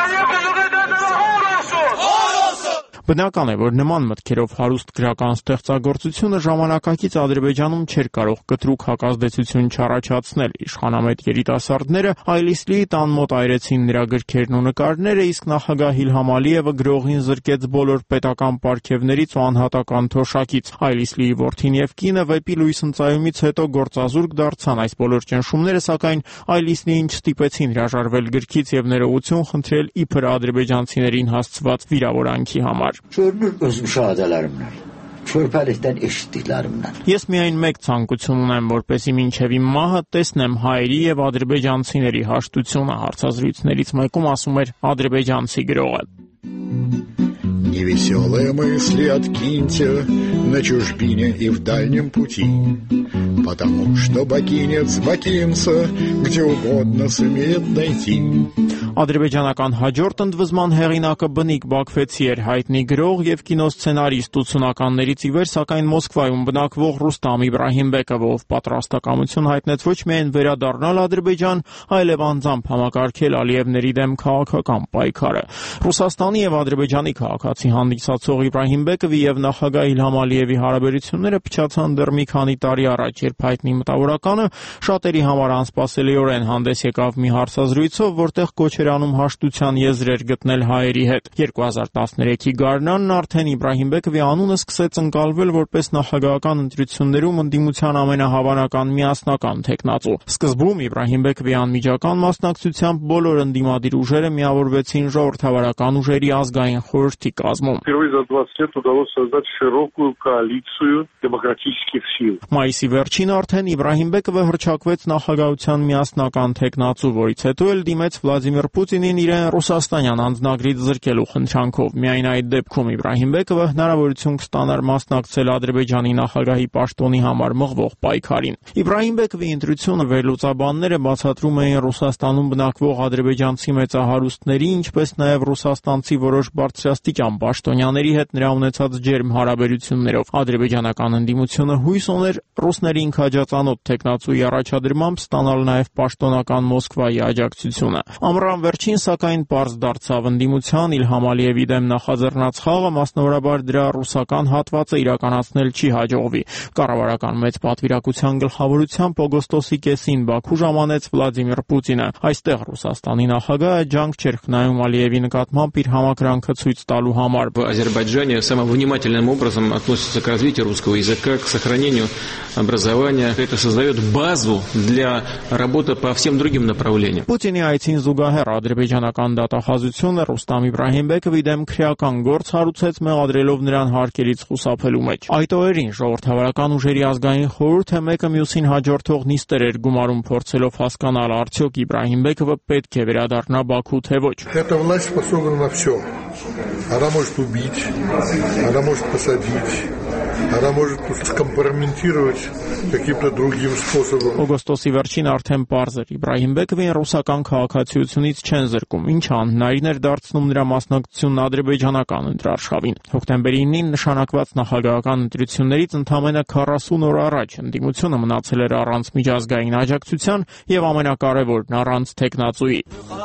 Բնական է, որ նման մտքերով հարուստ գրական ստեղծագործությունը ժամանակակից Ադրբեջանում չէր կարող կտրուկ հակազդեցություն չառաջացնել։ Իշխանամետ երիտասարդները Այլիսլիի տան մոտ այրեցին նրա գրքերն ու նկարները, իսկ նախագահ Իլհամ Ալիևը գրողին զրկեց բոլոր պետական պարգևներից ու անհատական թոշակից։ Այլիսլիի որդին եւ կինը վեպի լույսընծայումից հետո գործազուրկ դարձան այս բոլոր ճնշումները, սակայն Այլիսլիին չստիպեցին հրաժարվել գրքից եւ ներողություն խնդրել իբր ադրբեջանցիներին հասցված վիրավորանքի համար։ Çörmür öz müşahadələrimdən, çörpəlikdən eşitdiklərimdən. Ես միայն մեկ ցանկություն ունեմ, որպեսզի մինչև իմ մահը տեսնեմ հայերի եւ ադրբեջանցիների հաշտությունը, հարցազրույցներից մեկում ասում էր ադրբեջանցի գրողը։ Невеселые мысли откиньте на чужбине и в дальнем пути, потому что бакинец бакинца где угодно сумеет найти. Ադրբեջանական հաջորդ ընդվզման հեղինակը բնիկ Բաքվեցի էր, հայտնի գրող եւ կինոսցենարիստ ութսունականներից ի վեր, սակայն Մոսկվայում բնակվող Ռուստամ Իբրահիմբեկովը, ով պատրաստակամություն հայտնեց ոչ միայն վերադառնալ Ադրբեջան, այլև անձամբ համակարգել Ալիևների դեմ քաղաքական պայքարը։ Ռուսաստանի եւ Ադրբեջանի քաղաքացի դպրոցի հանդիսացող Իբրահիմ Բեկովի եւ նախագահ Իլհամ Ալիևի հարաբերությունները փչացան դեռ մի քանի տարի առաջ, երբ հայտնի մտավորականը շատերի համար անսպասելիորեն հանդես եկավ մի հարցազրույցով, որտեղ կոչ էր անում հաշտության եզրեր գտնել հայերի հետ։ երկու հազար տասներեքի գարնանն արդեն Իբրահիմ Բեկովի անունը սկսեց ընկալվել որպես նախագահական ընտրություններում ընդդիմության ամենահավանական միասնական թեկնածու։ Սկզբում Իբրահիմ Բեկովի անմիջական մասնակցությամբ բոլոր ընդդիմադիր ուժերը միավորվեցին ժողովրդավարական ուժերի ազգային խորհրդի կազմում։ Մայիսի վերջին արդեն Իբրահիմ Բեկովը հռչակվեց նախագահության միասնական թեկնածու, որից հետո էլ դիմեց Վլադիմիր Պուտինին իրեն ռուսաստանյան անձնագրից զրկելու խնդրանքով։ Միայն այդ դեպքում Իբրահիմ Բեկովը հնարավորություն կստանար մասնակցել Ադրբեջանի նախագահի պաշտոնի համար մղվող պայքարին։ Իբրահիմ Բեկովի ընտրությունը վերլուծաբանները բացատրում էին Ռուսաստանում բնակվող ադրբեջանցի մեծահարուստների, ինչպես նաև ռուսաստանցի որոշ բարձրաստիճան պաշտոնյաների հետ նրա ունեցած ջերմ հարաբերություններով։ Ադրբեջանական ընդդիմությունը հույս ուներ ռուսներին քաջածանոթ թեկնածուի առաջադրմամբ ստանալ նաև պաշտոնական Մոսկվայի աջակցությունը։ Ամռան վերջին, սակայն, պարզ դարձավ ընդդիմության Իլհամ Ալիևի դեմ նախաձեռնած խաղը մասնավորաբար դրա ռուսական հատվածը իրականացնել չի հաջողվի։ Կառավարական մեծ պատվիրակության գլխավորությամբ օգոստոսի կեսին Բաքու ժամանեց Վլադիմիր Պուտինը։ Այստեղ Ռուսաստանի նախագահը ջանք չէր խնայում Ալիևի նկատմամբ իր համակրանքը ցույց տալու համար։ В Азербайджане самым внимательным образом относятся к развитию русского языка, к сохранению образования. Это создает базу для работы по всем другим направлениям. Պուտինի այցին զուգահեռ ադրբեջանական դատախազությունը Ռուստամ Իբրահիմ Բեկովի դեմ քրեական գործ հարուցեց, մեղադրելով նրան հարկերից խուսափելու մեջ։ Այդ օրերին ժողովրդավարական ուժերի ազգային խորհուրդը մեկը մյուսին հաջորդող նիստեր էր գումարում, փորձելով հասկանալ արդյոք Իբրահիմ Բեկովը պետք է վերադառնա Բաքու, թե ոչ։ Эта власть способна на все. Она может убить, она может посадить, она может скомпрометировать каким-то другим способом. Օգոստոսի վերջին արդեն պարզ էր Իբրահիմ Բեկովին ռուսական քաղաքացիությունից չեն զրկում, ինչը անհնարին էր դարձնում նրա մասնակցությունն ադրբեջանական ընտրարշավին։ Հոկտեմբերի ինին նշանակված նախագահական ընտրություններից ընդամենը քառասուն օր առաջ ընդդիմությունը մնացել էր առանց միջազգային աջակցության եւ ամենակարևորն առանց թեկնածուի։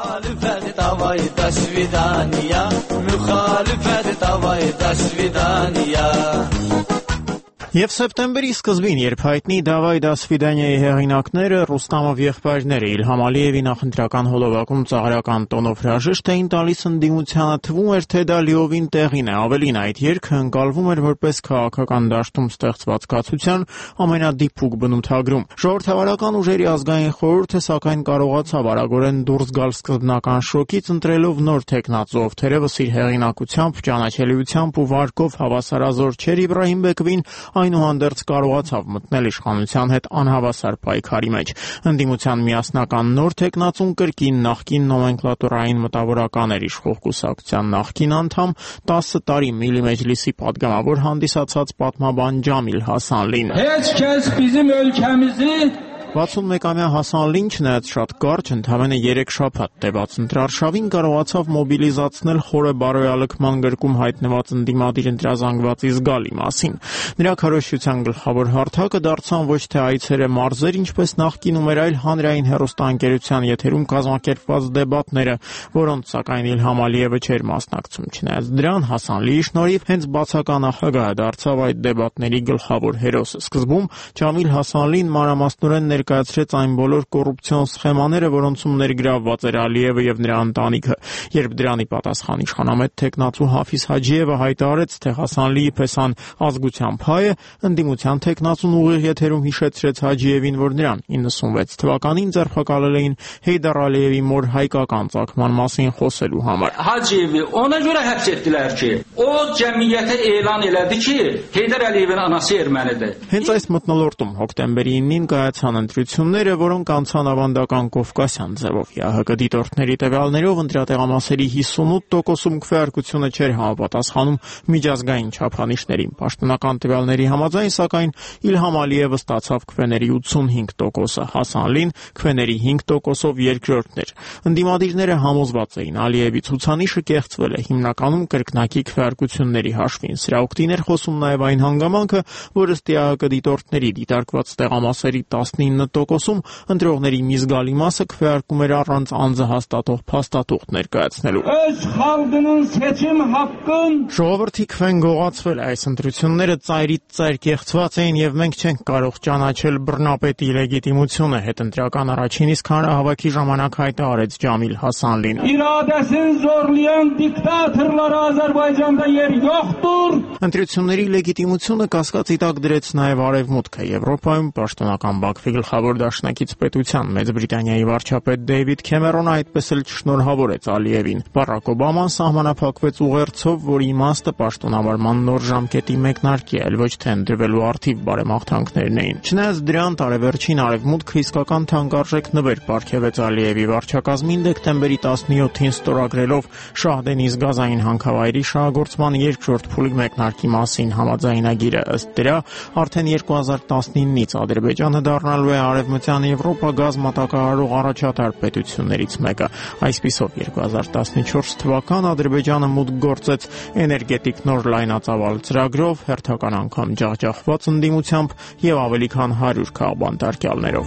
Եվ սեպտեմբերի սկզբին, երբ հայտնի «Դավայ դա սվիդանիայի» հեղինակները Ռուստամով եղբայրները Իլհամ Ալիևի նախընտրական հոլովակում ծաղրական տոնով հրաժեշտ էին տալիս ընդդիմությանը, թվում էր, թե դա լիովին տեղին է։ Ավելին, այդ երգը ընկալվում էր որպես քաղաքական դաշտում ստեղծված կացության ամենադիպուկ բնութագրում։ Ժողովրդավարական ուժերի ազգային խորհուրդը, սակայն, կարողացավ արագորեն դուրս գալ սկզբնական շոկից, ընտրելով նոր թեկնածու, ով թերևս իր հեղինակությամբ, ճանաչելիությամբ ու վարկով հավասարազոր չէր Իբրահիմ Բեկովին, այնուհանդերձ կարողացավ մտնել իշխանության հետ անհավասար պայքարի մեջ։ Ընդդիմության միասնական նոր թեկնածուն կրկին նախկին նոմենկլատուրային մտավորական էր իշխող կուսակցության նախկին անդամ, տասը տարի Միլի Մեջլիսի պատգամավոր հանդիսացած պատմաբան Ջամիլ Հասանլին։ Heç kəs bizim ölkəmizi վաթսունմեկամյա Հասան Լին, չնայած շատ կարճ, ընդամենը երեք շաբաթ տևած ընտրարշավին կարողացավ մոբիլիզացնել խորը բարոյալքման գրկում հայտնված ընդդիմադիր ընտրազանգվածի զգալի մասին։ Նրա քարոզչության գլխավոր հարթակը դարձան ոչ թե այցերը մարզեր, ինչպես նախկինում էր, այլ հանրային հեռուստաընկերության եթերում կազմակերպված դեբատները, որոնց սակայն Իլհամ Ալիևը չէր մասնակցում։ Չնայած դրան, Հասան Լիի շնորհիվ հենց բացական նախագահը դարձավ այդ դեբատների գլխավոր հերոսը։ Սկզբում Ջամիլ Հասան Լին մանրամասնորեն ներկայացրեց այն բոլոր կոռուպցիոն սխեմաները, որոնցում ներգրավված էր Ալիևը եւ նրա ընտանիքը։ Երբ դրանի պատասխան իշխանամետ թեկնածու Հաֆիզ Հաջիևը հայտարարեց, թե Հասան Լիի փեսան ազգությամբ հայ է, ընդդիմության թեկնածուն ուղիղ եթերում հիշեցրեց Հաջիևին, որ նրան իննսունվեց թվականին ձերբակալել էին Հեյդար Ալիևի մոր հայկական ծագման մասին խոսելու համար։ Հաջիևի ona görə həbs etdilər ki, o cəmiyyətə elan elədi ki, Heydər Əliyevin anası ermənidir։ Հենց այս մթնոլորտում հոկտեմբերի ինին կայացան ընտրությունները, որոնք անցան ավանդական կովկասյան ձևով։ ՀՀԿ դիտորդների տվյալներով ընտրատեղամասերի հիսունութ տոկոսում քվեարկությունը չէր համապատասխանում միջազգային չափանիշներին։ Պաշտոնական տվյալների համաձայն, սակայն, Իլհամ Ալիևը ստացավ քվեների ութսունհինգ տոկոսը, Հասան Լին քվեների հինգ տոկոսով երկրորդն էր։ Ընդդիմադիրները համոզված էին, Ալիևի ցուցանիշը կեղծվել է, հիմնականում կրկնակի քվեարկությունների հաշվին։ Սրա օգտին էր խոսում նաև այն հանգամանքը, որ ըստ ՀՀԿ դիտորդների դիտարկված տեղամասերի տասնինը ութսունինը տոկոսում ընտրողների մի զգալի մասը քվեարկում էր առանց անձը հաստատող փաստաթուղթ ներկայացնելու։ Öz xalqının seçim haqqın Ժողովրդի քվեն գողացվել այս ընտրությունները ծայրից ծայր կեղծված էին եւ մենք չենք կարող ճանաչել բռնապետի լեգիտիմությունը, հետընտրական առաջին իսկ հանրահավաքի ժամանակ հայտարարեց Ջամիլ Հասանլին։ İradəsini zorlayan diktatorlara Azərbaycanda yer yoxdur։ Ընտրությունների լեգիտիմությունը կասկածի տակ դրեց նաեւ Արևմուտքը։ Եվրոպայում պաշտոնական Բաքվի գլխավոր դաշնակից պետության Մեծ Բրիտանիայի վարչապետ Դեյվիդ Քեմերոնը այդպես էլ չշնորհավորեց Ալիևին։ Բարակ Օբաման սահմանափակվեց ուղերձով, որի իմաստը պաշտոնավարման նոր ժամկետի մեկնարկի է, ոչ թե ընդրվելու արդիվ բարեմաղթանքներն էին։ Չնայած դրան տարեվերջին Արևմուտքը իսկական թանկարժեք նվեր պարգևեց Ալիևի վարչակազմին դեկտեմբերի տասնյոթին ստորագրելով Շահ Դենիզ գազային հանքավայրի շահագործման երկրորդ փուլի մեկնարկի մասին համաձայնագիրը։ Ըստ դրա, արդեն երկու հազար տասնինից Ադրբեջանը դառնալու է Արևմտյան Եվրոպա գազ մատակարարող առաջատար պետություններից մեկը։ Այսպիսով երկու հազար տասնչորս թվական Ադրբեջանը մուտք գործեց էներգետիկ նոր լայնածավալ ծրագրով, հերթական անգամ ջախջախված ընդդիմությամբ եւ ավելի քան հարյուր քաղբանտարկյալներով։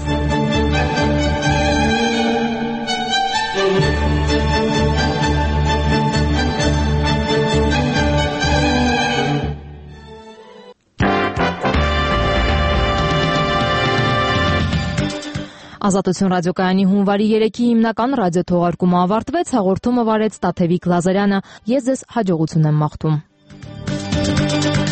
Ազատություն ռադիոկայանի հունվարի երեքի հիմնական ռադիոթողարկումը ավարտվեց, հաղորդումը վարեց Տաթևիկ Լազարյանը։ Ես ձեզ հաջողություն եմ մաղթում։